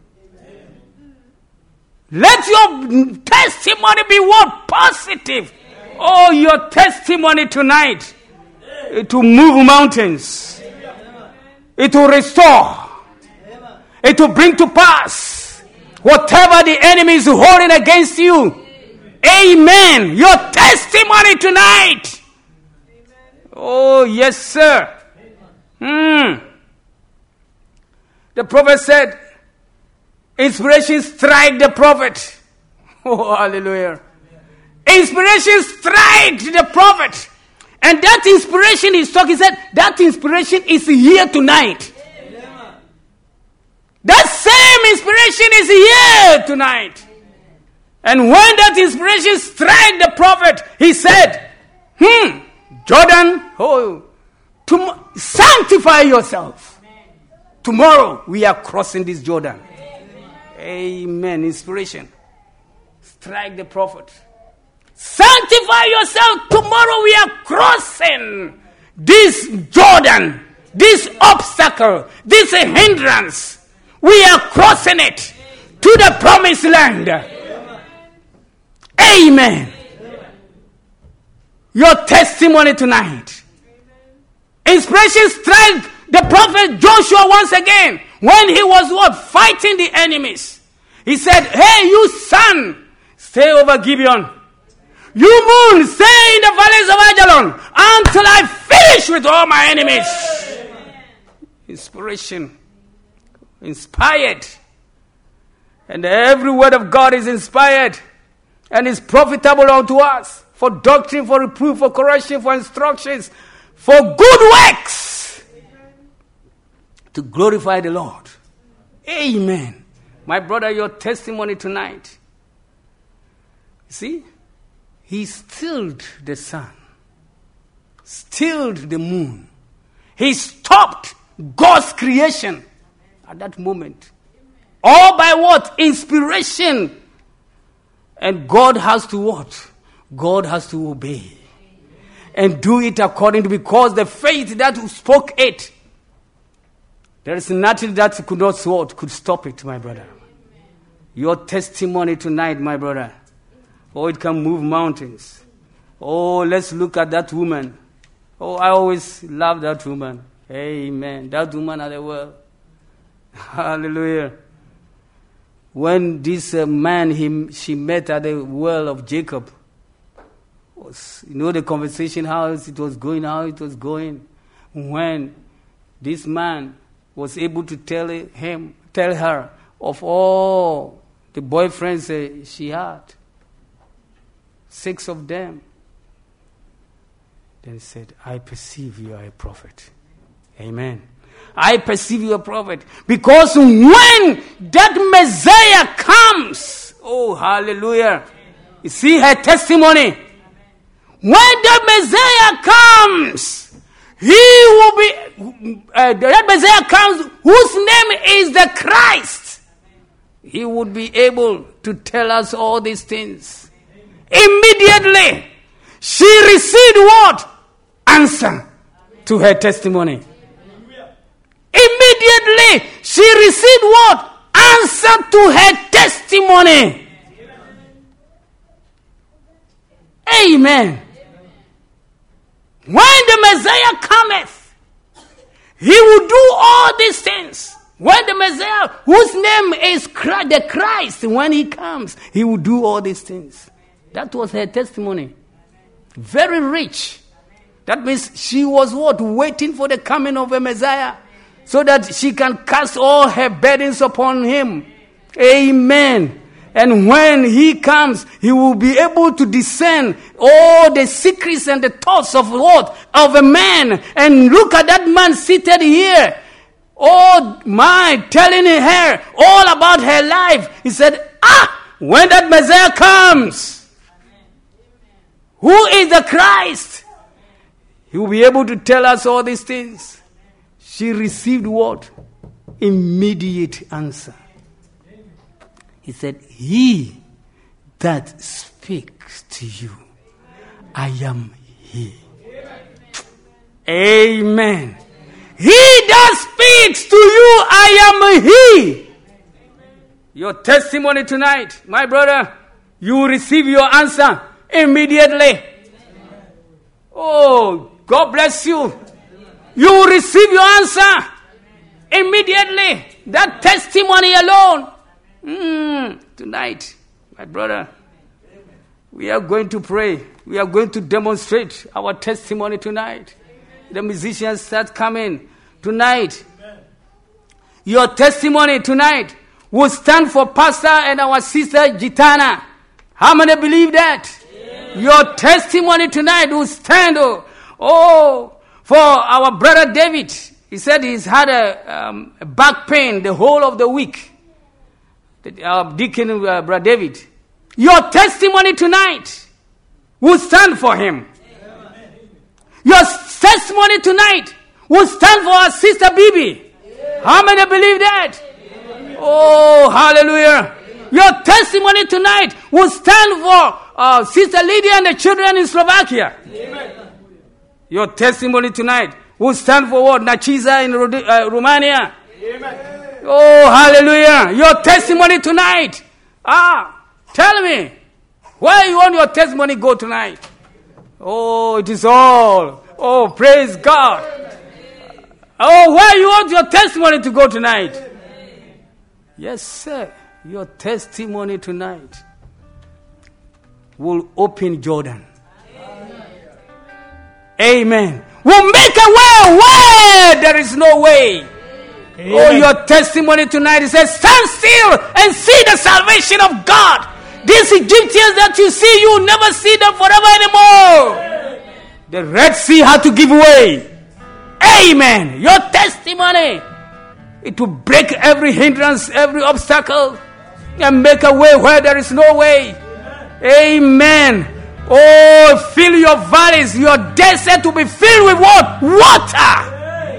Let your testimony be what? Positive. Oh, your testimony tonight. It will move mountains. It will restore. It will bring to pass whatever the enemy is holding against you. Amen. Your testimony tonight. Oh, yes, sir. Hmm. The prophet said, inspiration strike the prophet. Oh, hallelujah. Inspiration strike the prophet. And that inspiration is talking, he said, that inspiration is here tonight. Amen. That same inspiration is here tonight. And when that inspiration strike the prophet, he said, hmm, Jordan, oh, to sanctify yourself. Tomorrow we are crossing this Jordan. Amen. Inspiration. Strike the prophet. Sanctify yourself. Tomorrow we are crossing this Jordan, this obstacle, this hindrance. We are crossing it to the promised land. Amen. Your testimony tonight. Inspiration strike the prophet Joshua once again when he was what? Fighting the enemies. He said, hey, you sun, stay over Gibeon. You moon, stay in the valleys of Ajalon until I finish with all my enemies. Inspiration. Inspired. And every word of God is inspired and is profitable unto us for doctrine, for reproof, for correction, for instructions, for good works to glorify the Lord. Amen. My brother, your testimony tonight. See? He stilled the sun, stilled the moon. He stopped God's creation at that moment. All by what? Inspiration. And God has to what? God has to obey. And do it according to, because the faith that spoke it, there is nothing that could not what could stop it, my brother. Your testimony tonight, my brother. Oh, it can move mountains. Oh, let's look at that woman. Oh, I always love that woman. Amen. That woman at the well. Hallelujah. When this uh, man, he, she met at the well of Jacob, was, you know the conversation, how it was going, how it was going. When this man was able to tell him, tell her of all the boyfriends uh, she had. Six of them. Then he said, I perceive you are a prophet. Amen. I perceive you are a prophet. Because when that Messiah comes, oh, hallelujah. You see her testimony. When that Messiah comes, he will be, uh, that Messiah comes, whose name is the Christ. He would be able to tell us all these things. Immediately, she received what? Answer to her testimony. Immediately. immediately she received what? Answer to her testimony. Amen. When the Messiah cometh, he will do all these things. When the Messiah, whose name is Christ, the Christ, when he comes, he will do all these things. That was her testimony. Very rich. That means she was what? Waiting for the coming of a Messiah, so that she can cast all her burdens upon him. Amen. And when he comes, he will be able to discern all the secrets and the thoughts of what? Of a man. And look at that man seated here. Oh my, telling her all about her life. He said, ah, when that Messiah comes, who is the Christ? He will be able to tell us all these things. She received what? Immediate answer. He said, he that speaks to you, I am he. Amen. He that speaks to you, I am he. Your testimony tonight, my brother, you will receive your answer immediately. Oh, God bless you. You will receive your answer immediately. That testimony alone. Mm, tonight, my brother, we are going to pray. We are going to demonstrate our testimony tonight. The musicians start coming tonight. Your testimony tonight will stand for Pastor and our sister Gitana. How many believe that? Yeah. Your testimony tonight will stand. Oh, oh, for our brother David. He said he's had a, um, a back pain the whole of the week. The, uh, Deacon uh, Brother David. Your testimony tonight will stand for him. Amen. Your testimony tonight will stand for our sister Bibi. Yeah. How many believe that? Yeah. Oh, hallelujah. Your testimony tonight will stand for uh, Sister Lydia and the children in Slovakia. Amen. Your testimony tonight will stand for what? Nachiza in Rod- uh, Romania. Amen. Oh, hallelujah. Your testimony tonight. Ah, tell me, where you want your testimony go tonight? Oh, it is all. Oh, praise God. Oh, where you want your testimony to go tonight? Yes, sir. Your testimony tonight will open Jordan. Amen. Will make a way where there is no way. Amen. Oh, your testimony tonight, it says, stand still and see the salvation of God. These Egyptians that you see, you will never see them forever anymore. Amen. The Red Sea had to give way. Amen. Your testimony, it will break every hindrance, every obstacle, and make a way where there is no way. Amen. Amen. Oh, fill your valleys, your desert to be filled with what? Water.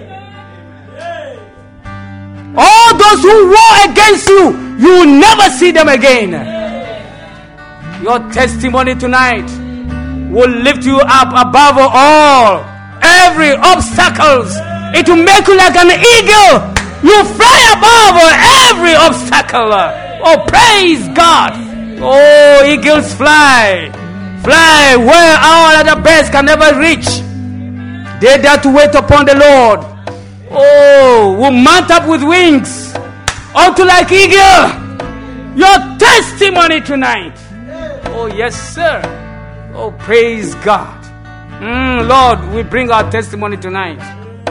All those who war against you, you will never see them again. Your testimony tonight will lift you up above all every obstacles. It will make you like an eagle. You fly above every obstacle. Oh, praise God. Oh, eagles fly. Fly where our other birds can never reach. They that wait upon the Lord, oh, will mount up with wings unto like eagle. Your testimony tonight. Oh, yes, sir. Oh, praise God. Mm, Lord, we bring our testimony tonight.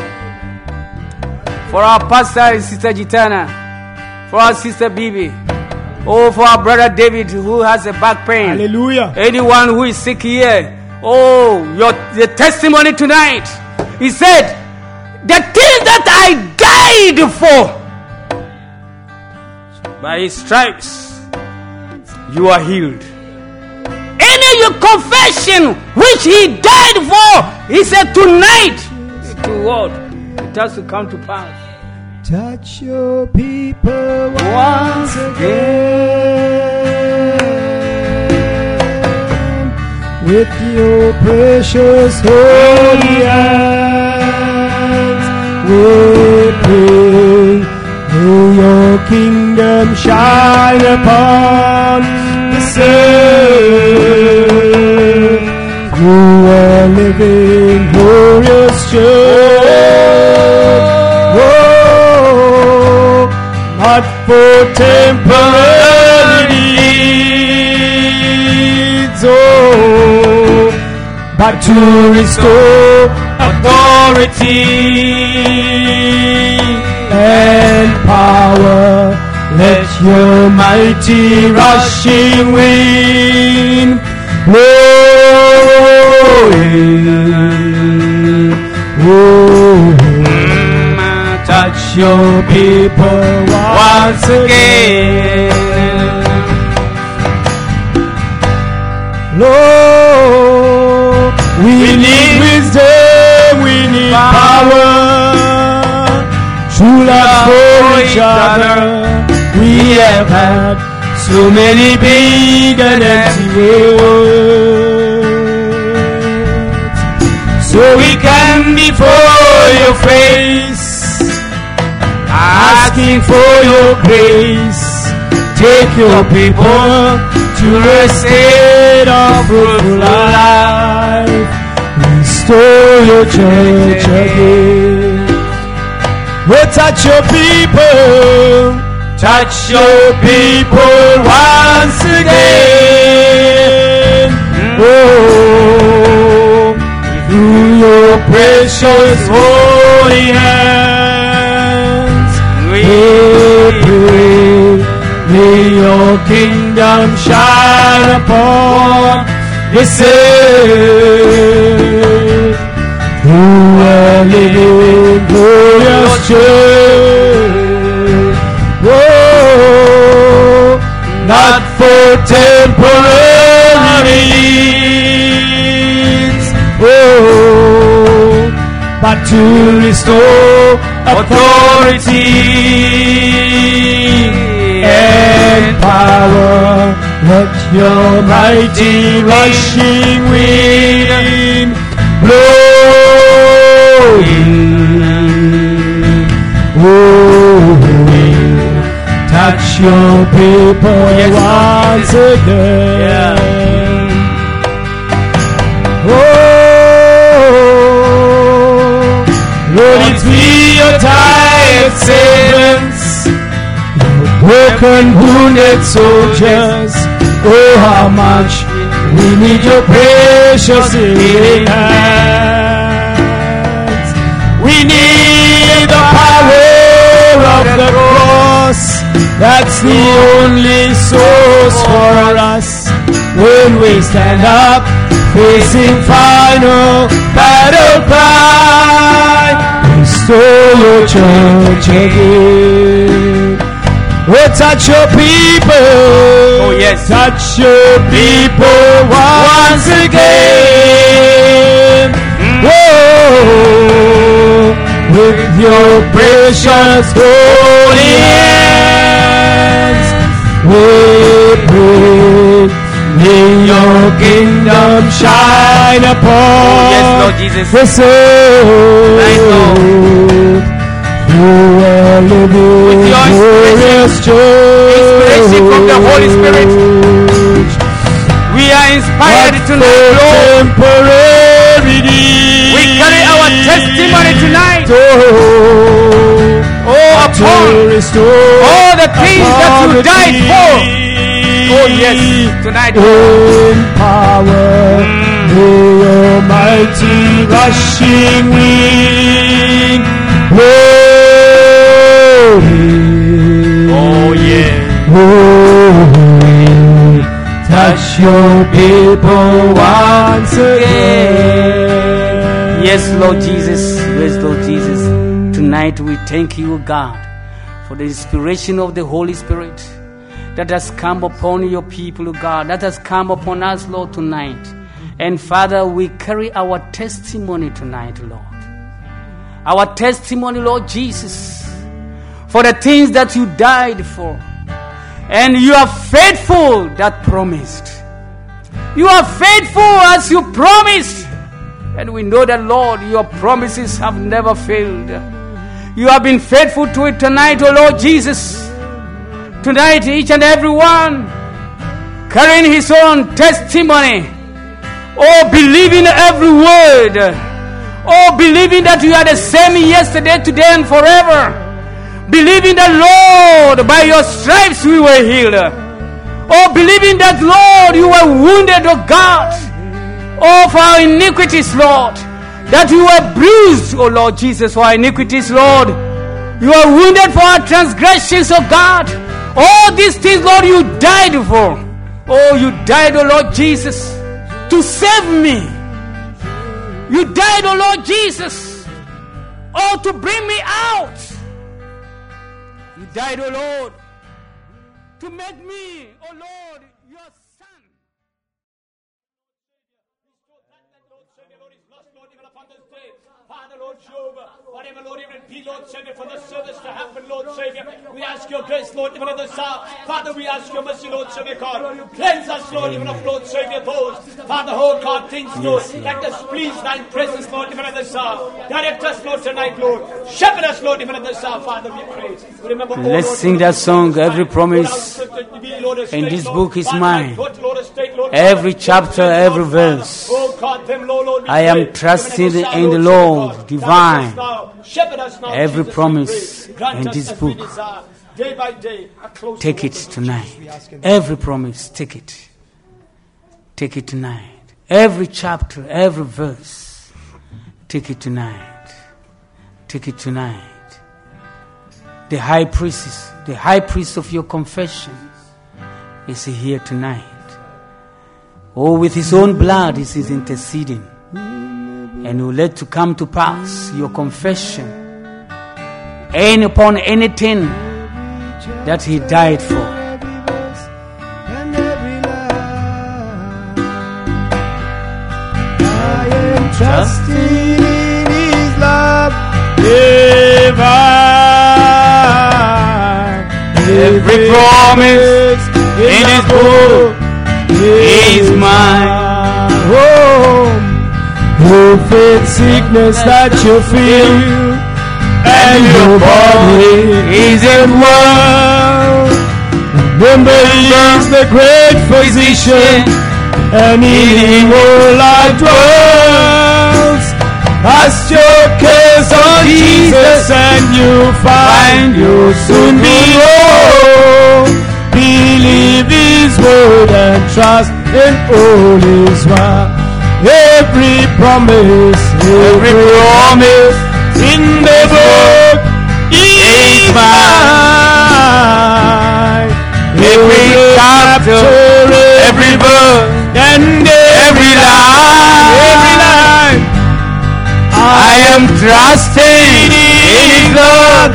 For our pastor and sister Gitana. For our sister Bibi. Oh, for our brother David who has a back pain.
Hallelujah.
Anyone who is sick here. Oh, your the testimony tonight. He said, the thing that I died for, by his stripes, you are healed. Any your confession which he died for, he said tonight, to what? It has to come to pass.
Touch your people once again with your precious holy hands. We pray. May your kingdom shine upon this earth. You are living glorious church. Oh, not for temporary needs, oh, but to restore authority and power. Let your mighty rushing wind blow in. Oh, touch your people once again. Lord, we, we need wisdom, we need power, true love for each other. We have had so many big and empty words, so we come before your face, asking for your grace. Take your people to a state of fruitful life. Restore your church again. Oh, touch your people, touch your people once again. Oh, through your precious holy hands, we pray. May your kingdom shine upon this earth. Through a living glorious church. Oh, not for temporary needs, oh, but to restore authority and power. Let your mighty rushing wind blow in. Oh, touch your people yes, once again. Yeah. Oh, Lord, it's we your tired servants, broken, wounded soldiers. Oh, how much we need your precious healing hands. We need the power of the cross. That's the only source for us when we stand up facing final battle cry. Restore your church again. Oh, touch your people.
Oh, yes.
Touch your people once again. Mm. Oh, with your precious holy hands, we pray. May your kingdom shine upon
oh, yes, Lord Jesus.
this earth.
Thank you.
You are living
with your inspiration, inspiration from the Holy Spirit. We are inspired tonight, Lord. We carry our testimony tonight. Oh, upon all the things that you died for. Oh, yes, tonight.
In power, mm. Your mighty rushing wind.
Oh, yeah.
Oh, touch your people once again.
Yes, Lord Jesus. Yes, Lord Jesus. Tonight we thank you, God, for the inspiration of the Holy Spirit that has come upon your people, God, that has come upon us, Lord, tonight. And Father, we carry our testimony tonight, Lord. Our testimony, Lord Jesus, for the things that you died for. And you are faithful that promised. You are faithful as you promised. And we know that, Lord, your promises have never failed. You have been faithful to it tonight, O Lord Jesus. Tonight, each and every one carrying his own testimony. Oh, believing every word. Oh, believing that you are the same yesterday, today, and forever. Believing that, Lord, by your stripes we were healed. Oh, believing that, Lord, you were wounded, oh God. Oh, for our iniquities, Lord. That you were bruised, oh Lord Jesus, for our iniquities, Lord. You are wounded for our transgressions, oh God. All these things, Lord, you died for. Oh, you died, oh Lord Jesus, to save me. You died, oh Lord Jesus, oh, to bring me out. You died, oh Lord, to make me, oh Lord, your son.
Father, Lord Jehovah, whatever, Lord, even be, Lord Savior, for the service to happen, Lord Savior, we ask your grace, Lord, even at this hour. Father, we ask your mercy, Lord Savior, God. Cleanse us, Lord, even of Lord Savior, those, Father, hold God, things, Lord, let us please thine presence, Lord, even at this hour. Direct us, Lord, tonight, Lord. Shepherd us, Lord, even at this hour, Father, we pray. We remember, oh,
let's
Lord,
sing that song, every promise in this book is mine. Every chapter, every verse. I am trusting in the Lord divine. Every promise in this book, take it tonight. Every promise, take it. Take it tonight. Every chapter, every verse, take it tonight. Take it tonight. The high priest, the high priest of your confession is here tonight. Oh, with his own blood is his interceding. And will let to come to pass your confession. And upon anything that he died for.
I am trusting in his love divine.
Every promise in his book is mine.
Oh, if it's sickness that you feel and your body isn't well, remember he is the great physician and in him all life dwells. Cast your cares on Jesus and you'll find you'll soon be whole. Believe his word and trust in all his word. Every promise, every promise in the book is mine. Every chapter, every verse, and every line, every line. I am trusting in his love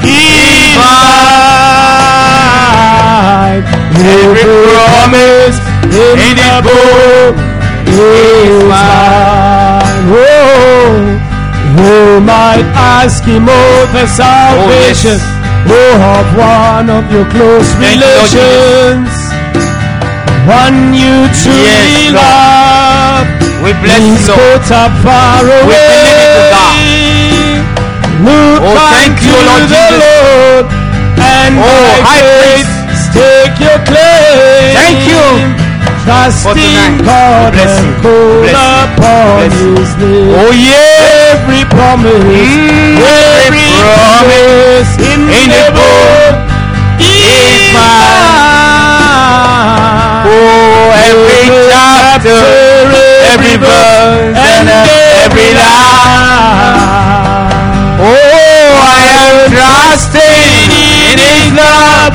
divine. Every promise in the book is mine. Oh, you might ask him of the salvation, oh, of one of your close relations, one you truly
yes,
love.
We bless
He's
you, Lord.
put up far away.
We believe it, God.
Look
Oh, thank
unto
you, Lord
the
Jesus.
Lord, and
Oh,
by
high
faith stake your claim.
Thank you.
Trusting God
Bless
and
you.
call
Bless you.
upon
Bless you.
his name.
Oh yeah.
Every promise,
Mm,
every
every
promise in,
in
the
the
book is mine.
Oh, every chapter, every verse, and every line. Oh, I am trusting in his love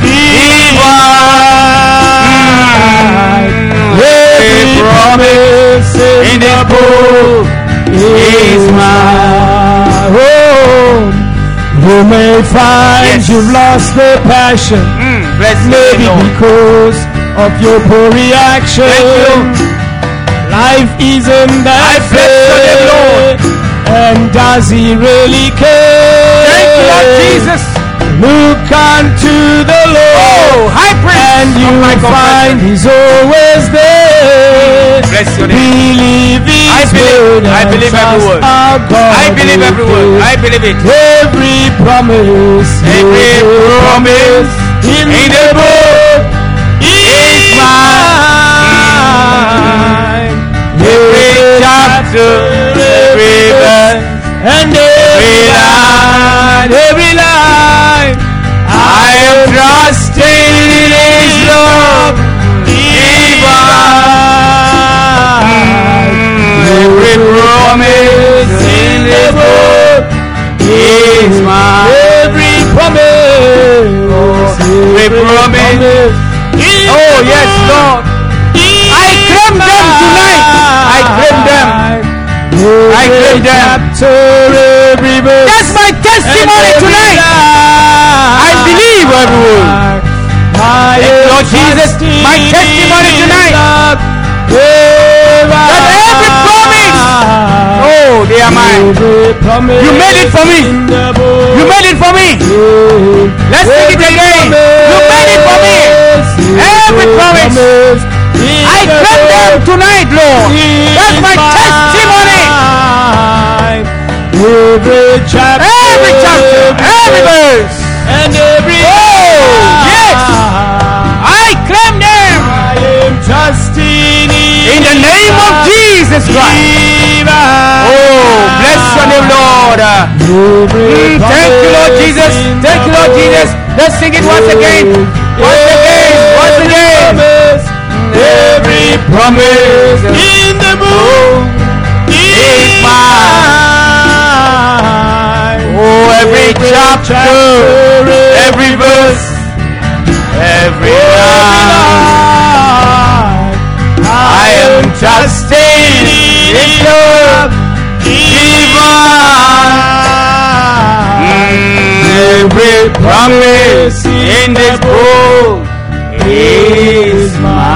divine. Every promise in the book is mine. Oh, you may find
Yes.
you've lost the passion,
Mm, bless
maybe
you, Lord.
because of your poor reaction.
Thank you.
Life isn't that
I bless your name, Lord.
And does he really care?
Thank you, Lord Jesus.
Look unto the Lord,
Oh, high priest
and you
of my
find
confession.
he's always there.
Bless your name.
Believe his
I
I believe. I believe every word. I believe every word. I believe it.
Every promise,
Every promise in the book is mine. Every chapter, every verse, and every line, every line. I am trusting in His love divine. Every promise in the book is mine.
Every promise,
Every promise. Oh yes, Lord. I claim them tonight. I claim them. I claim them. That's my testimony tonight. I believe every word. Lord Jesus, my testimony tonight. That every promise, oh, they are mine. You made it for me. You made it for me. Let's sing it again. You made it for me. Every promise, I claim them tonight, Lord. That's my testimony.
Every chapter,
Every chapter, every verse,
and every
oh yes, I claim them
I am trusting
in the name of Jesus Christ. Oh, bless your name, Lord. Mm, thank you, Lord Jesus. Thank you, Lord Jesus. Let's sing it once again. Once again. Once again.
Every promise in the book is mine.
Oh, every chapter, every verse, every line. I am trusting in love divine. Every promise in this book is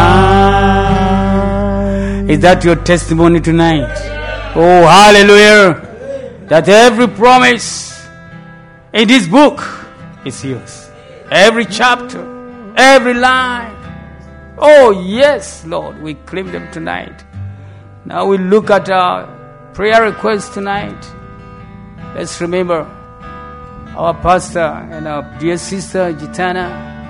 mine. Is that your testimony tonight? Oh, hallelujah. That every promise in this book is yours. Every chapter, every line. Oh, yes, Lord, we claim them tonight. Now we look at our prayer requests tonight. Let's remember our pastor and our dear sister Gitana.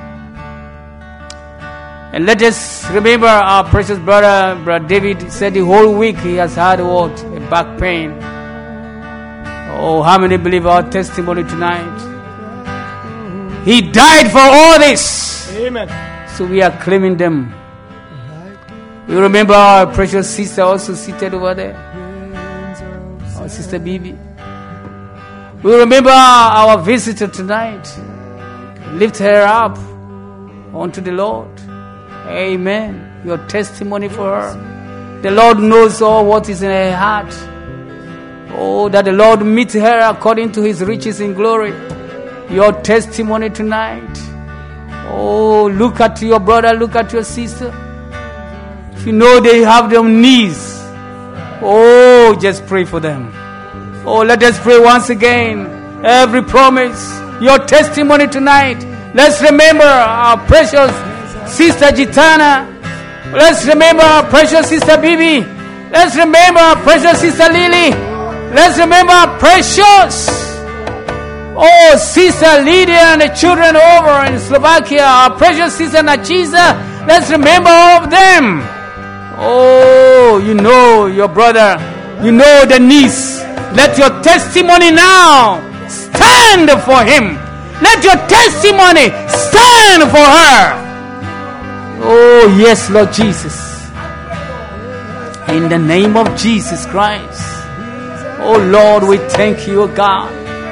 And let us remember our precious brother, Brother David, said the whole week he has had what? A back pain. Oh, how many believe our testimony tonight? He died for all this.
Amen.
So we are claiming them. We remember our precious sister also seated over there. Our sister Bibi. We remember our visitor tonight. Lift her up unto the Lord. Amen. Your testimony for her. The Lord knows all what is in her heart. Oh, that the Lord meet her according to His riches in glory. Your testimony tonight. Oh, look at your brother, look at your sister. If you know they have their knees, oh, just pray for them. Oh, let us pray once again. Every promise, your testimony tonight. Let's remember our precious sister Gitana. Let's remember our precious sister Bibi. Let's remember our precious sister Lily. Let's remember our precious, oh, sister Lydia and the children over in Slovakia. Our precious sister Nachisa. Let's remember all of them. Oh, you know your brother. You know the niece. Let your testimony now stand for him. Let your testimony stand for her. Oh, yes, Lord Jesus. In the name of Jesus Christ. Oh, Lord, we thank you, God.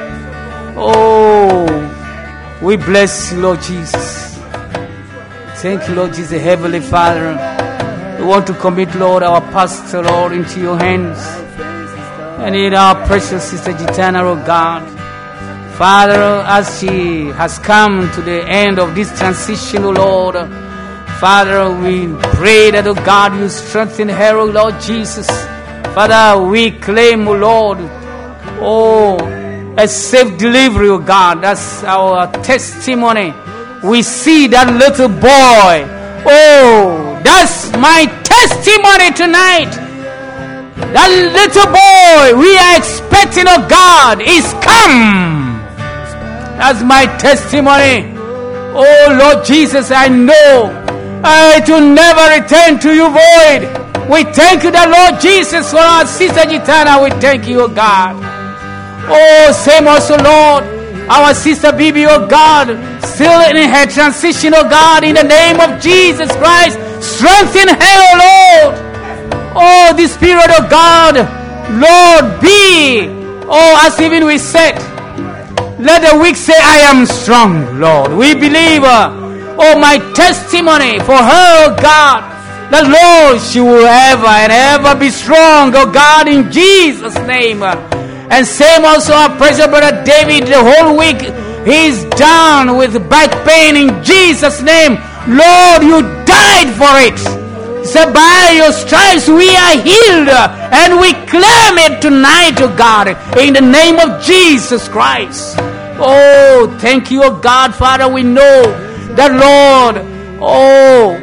Oh, we bless you, Lord Jesus. Thank you, Lord Jesus, Heavenly Father. We want to commit, Lord, our pastor, Lord, into your hands. And in our precious sister Gitana, oh God. Father, as she has come to the end of this transition, oh Lord, Father, we pray that, oh God, you strengthen her, oh Lord Jesus. Father, we claim, oh Lord, oh, a safe delivery, oh God. That's our testimony. We see that little boy. Oh, that's my testimony tonight. That little boy we are expecting, oh God, is come. That's my testimony. Oh Lord Jesus, I know uh, it will never return to you void. We thank you, the Lord Jesus, for our sister Gitana. We thank you, oh God. Oh, same also, Lord, our sister Bibi, oh God, still in her transition, oh God, in the name of Jesus Christ. Strengthen her, oh Lord. Oh, this period, oh God, Lord, be, oh, as even we said, let the weak say, I am strong, Lord. We believe, uh, oh, my testimony for her, oh God, that, Lord, she will ever and ever be strong, oh God, in Jesus' name. And same also our precious brother David, the whole week, he's down with back pain in Jesus' name. Lord, you died for it. He said, by your stripes we are healed, and we claim it tonight, oh God, in the name of Jesus Christ. Oh, thank you, oh God, Father. We know that, Lord, oh,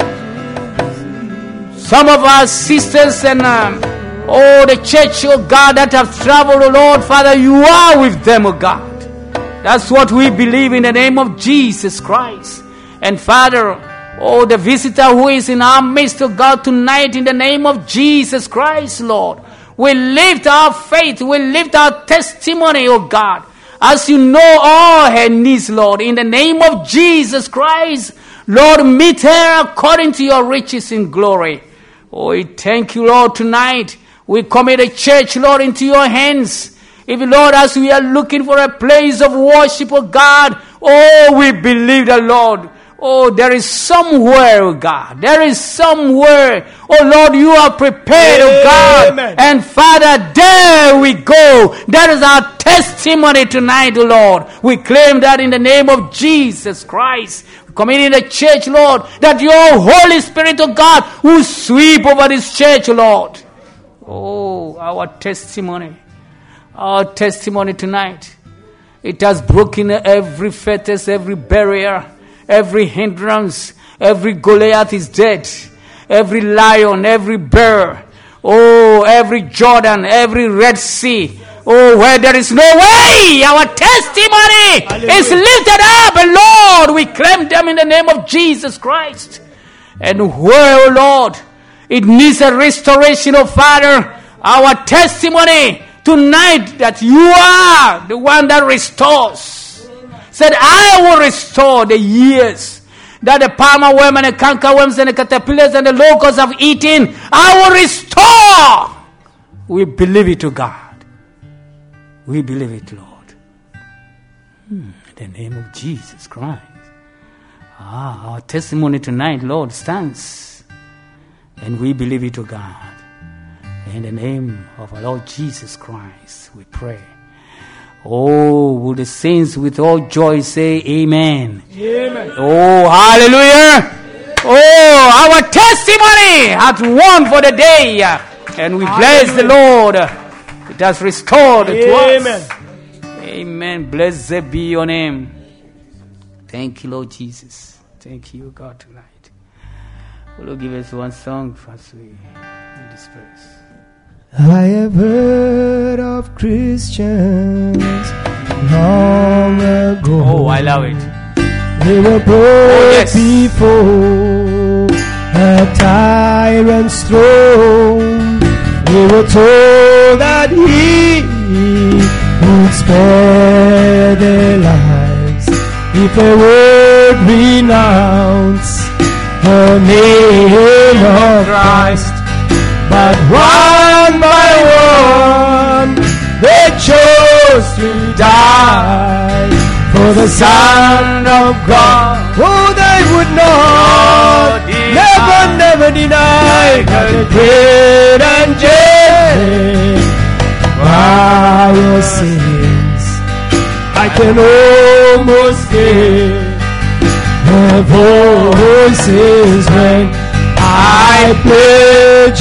some of our sisters and um, oh, the church, oh God, that have traveled, oh Lord, Father, you are with them, oh God. That's what we believe in the name of Jesus Christ. And Father, oh, the visitor who is in our midst, oh God, tonight, in the name of Jesus Christ, Lord, we lift our faith, we lift our testimony, oh God, as you know all her needs, Lord, in the name of Jesus Christ. Lord, meet her according to your riches in glory. Oh, we thank you, Lord, tonight. We commit the church, Lord, into your hands. If, Lord, as we are looking for a place of worship, oh God, oh, we believe that, Lord, oh, there is somewhere, oh God, there is somewhere, oh Lord, you are prepared, oh God. Amen. And Father, there we go. That is our testimony tonight, oh Lord. We claim that in the name of Jesus Christ. Committing the church, Lord, that your Holy Spirit, oh God, will sweep over this church, Lord. Oh, our testimony, our testimony tonight, it has broken every fetters, every barrier, every hindrance, every Goliath is dead, every lion, every bear, oh, every Jordan, every Red Sea, oh, where there is no way, our testimony Hallelujah. Is lifted up, and Lord, we claim them in the name of Jesus Christ. And where, oh Lord, it needs a restoration, oh Father, our testimony tonight that you are the one that restores. Said, I will restore the years that the palmer worm and the cankerworms and the caterpillars and the locusts have eaten. I will restore. We believe it, to God. We believe it, Lord. Hmm, in the name of Jesus Christ. Ah, our testimony tonight, Lord, stands. And we believe it, to God. In the name of our Lord Jesus Christ, we pray. Oh, will the saints with all joy say amen? Amen. Oh, hallelujah. Oh, our testimony hath won for the day. And we bless the Lord. It has restored amen. To us. Amen. Blessed be your name. Thank you, Lord Jesus. Thank you, God, tonight. Will you give us one song as we disperse?
I have heard of Christians long ago.
Oh, I love it.
They were brought oh, yes. before a tyrant's throne. They were told that he would spare their lives if they would renounce the name of Christ. But one by one they chose to die for the Son of God. Oh, they would not, never, never deny that the great and angelic by your sins. I can almost hear their voices when I pledge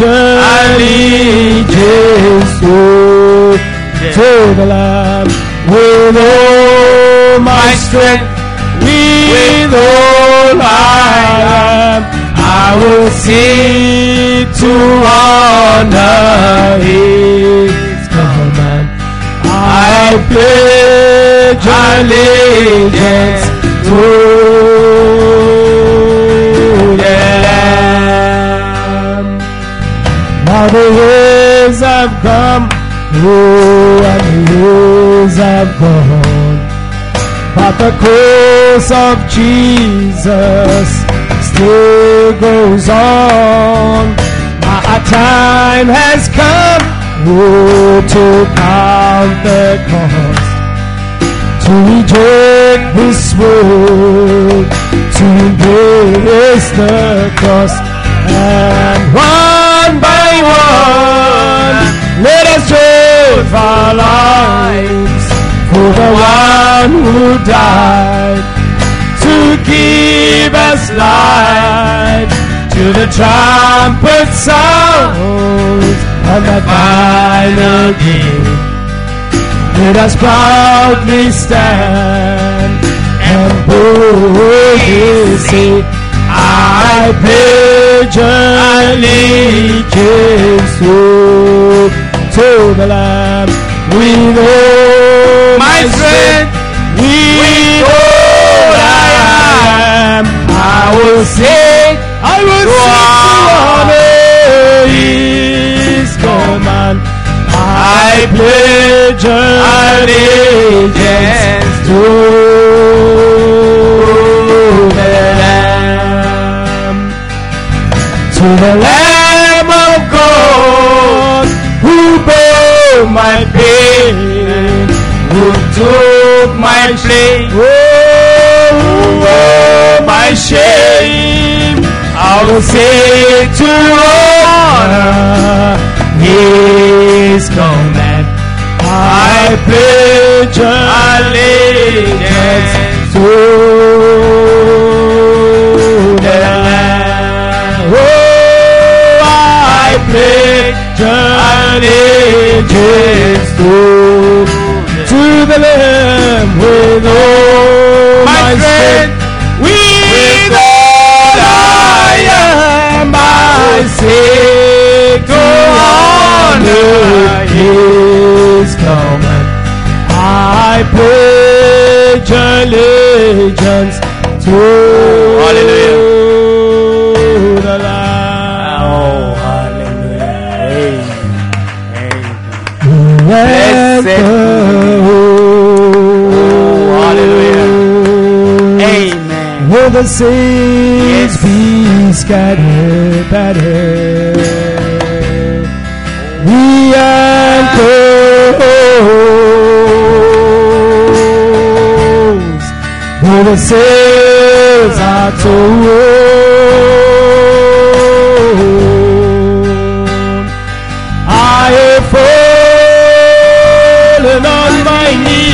allegiance to, to the Lamb with all my strength, with all I am. I will sing to honor His command. I pledge allegiance to the Lamb. Now the years have come, oh, and the years have gone, but the course of Jesus still goes on. My time has come, oh, to count the cost, to reject this world, to embrace the cross, and one by one let us live our lives for the one who died to give us life, to the trumpet sounds on the final day. Let us proudly stand and boldly say, I pledge allegiance to, to the Lamb. With all my strength, with all I am, I will sing, I will sing to honor His command. I pledge allegiance to the Lamb, to the Lamb of God, who bore my pain, who took my place, oh, who bore my shame. I will say to honor His command. I pledge allegiance to the Lamb. Oh, I pledge allegiance to, to the Lamb with all my, my strength, with all I am. I seek to honor His command. I pledge allegiance to hallelujah. The Lamb. Oh, hallelujah. Amen. Blessed. Oh, hallelujah. Amen. Will the saints yes. be scattered, battered? We and close, though the sails are torn, I have fallen on my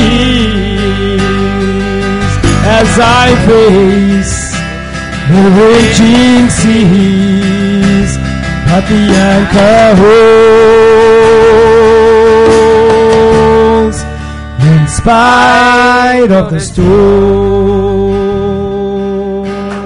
knees as I face the raging seas, but the anchor holds in spite of the storm.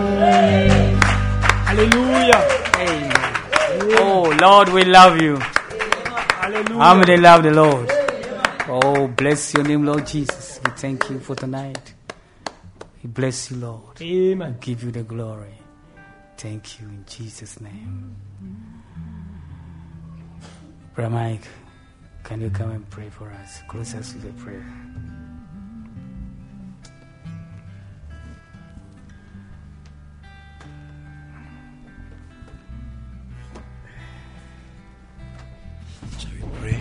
Hallelujah. Amen. Oh Lord, we love you.
Hallelujah.
How many love the Lord? Oh, bless your name, Lord Jesus. We thank you for tonight. We bless you, Lord.
Amen.
We give you the glory. Thank you in Jesus' name. Brother Mike, can you come and pray for us? Close us with a prayer.
Shall we pray?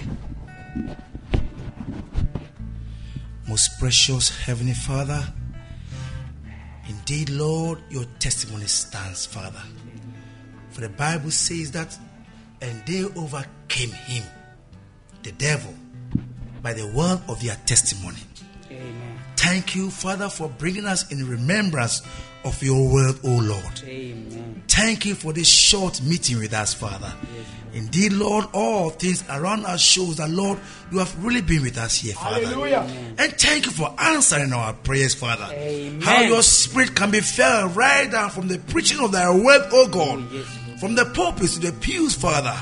Most precious Heavenly Father, indeed, Lord, your testimony stands, Father. For the Bible says that, and they overcame him, the devil, by the word of their testimony.
Amen.
Thank you, Father, for bringing us in remembrance of your word, O Lord.
Amen.
Thank you for this short meeting with us, Father.
Yes,
indeed, Lord, all things around us shows that, Lord, you have really been with us here, Father.
Hallelujah.
Amen.
And thank you for answering our prayers, Father.
Amen.
How your spirit can be felt right down from the preaching of thy word, O God.
Oh, yes,
from the pulpits to the pews, Father.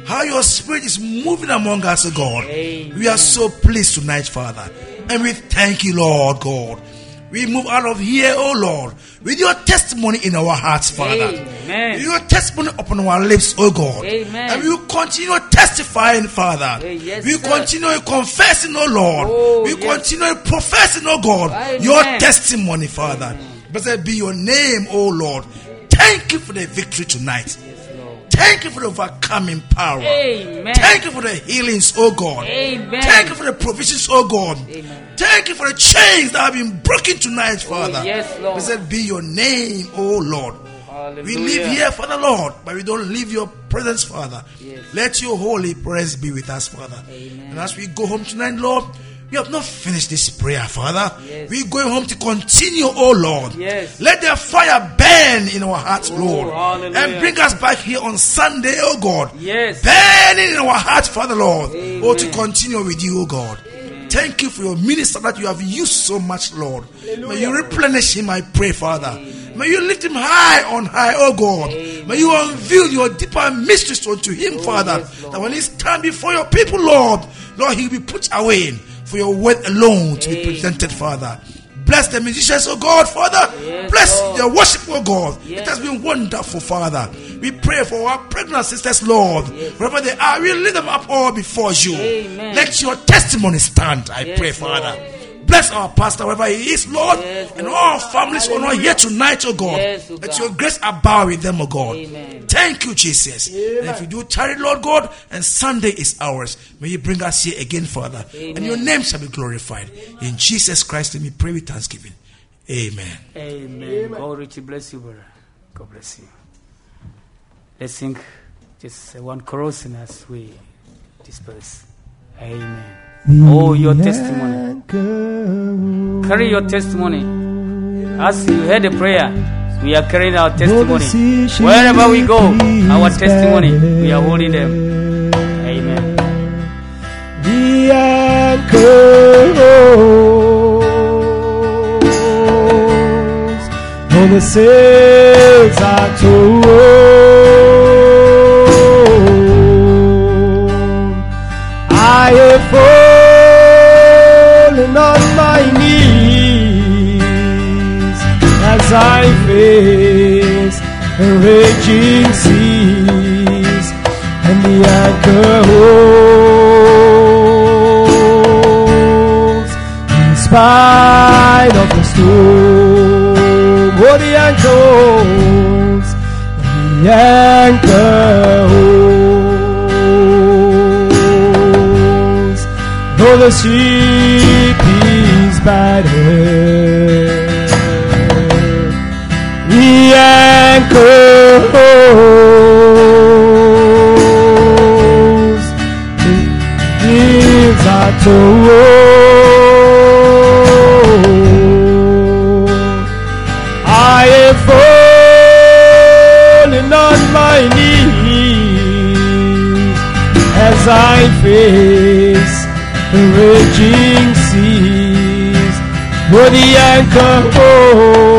how your spirit is moving among us, O God.
Amen.
We are so pleased tonight, Father. And we thank you, Lord God. We move out of here, oh Lord, with your testimony in our hearts, Father.
Amen.
With your testimony upon our lips, oh God.
Amen.
And we will continue testifying, Father.
Hey, yes,
we will
sir.
continue confessing, oh Lord.
Oh,
we will
yes.
continue professing, oh God,
Amen.
your testimony, Father.
Amen.
Blessed be your name, oh Lord. Thank you for the victory tonight. Thank you for the overcoming power.
Amen.
Thank you for the healings, oh God.
Amen.
Thank you for the provisions, oh God.
Amen.
Thank you for the chains that have been broken tonight, Father.
Oh, yes, Lord.
Blessed be your name, oh Lord.
Hallelujah.
We live here, Father Lord, but we don't leave your presence, Father.
Yes.
Let your holy presence be with us, Father.
Amen.
And as we go home tonight, Lord, we have not finished this prayer, Father.
Yes.
We're going home to continue, oh Lord.
Yes.
Let the fire burn in our hearts,
Oh,
Lord.
hallelujah.
And bring us back here on Sunday, oh God.
Yes.
Burning in our hearts, Father Lord.
Amen.
Oh, to continue with you, oh God.
Amen.
Thank you for your minister that you have used so much, Lord. May you replenish him, I pray, Father.
Amen.
May you lift him high on high, oh God.
Amen.
May you unveil your deeper mysteries unto him,
Oh,
Father.
yes, Lord.
That when he stand before your people, Lord, Lord, he will be put away for your word alone to be
Amen.
presented, Father. Bless the musicians, oh God, Father.
Yes,
Bless
Lord.
their worship, oh God.
Yes.
It has been wonderful, Father. We pray for our pregnant sisters, Lord.
Yes.
Wherever they are, we lift them up all before you.
Amen.
Let your testimony stand, I
Yes,
pray, Father.
Lord.
Bless our pastor wherever he is, Lord.
Yes,
And
Lord.
all families who are not here tonight, oh God.
Yes, oh
Let
God.
your grace abide with them, oh God.
Amen.
Thank you, Jesus. And if you do tarry, Lord God, and Sunday is ours, may you bring us here again, Father.
Amen.
And your name shall be glorified. In Jesus Christ, let me pray with thanksgiving. Amen.
Amen. God richly bless you, brother. God bless you. Let's sing just one chorus and as we disperse. Amen. Oh, your testimony. Carry your testimony. As you heard the prayer, we are carrying our testimony. Wherever we go, our testimony, we are holding them. Amen.
The anchors, though the sails are torn, I have fallen on my knees as I face the raging seas, and the anchor holds in spite of the storm. Oh, the anchor holds, the anchor holds, though the ship is battered. The anchor holds, the wheels are towed. I have fallen on my knees as I face the raging seas, where the anchor holds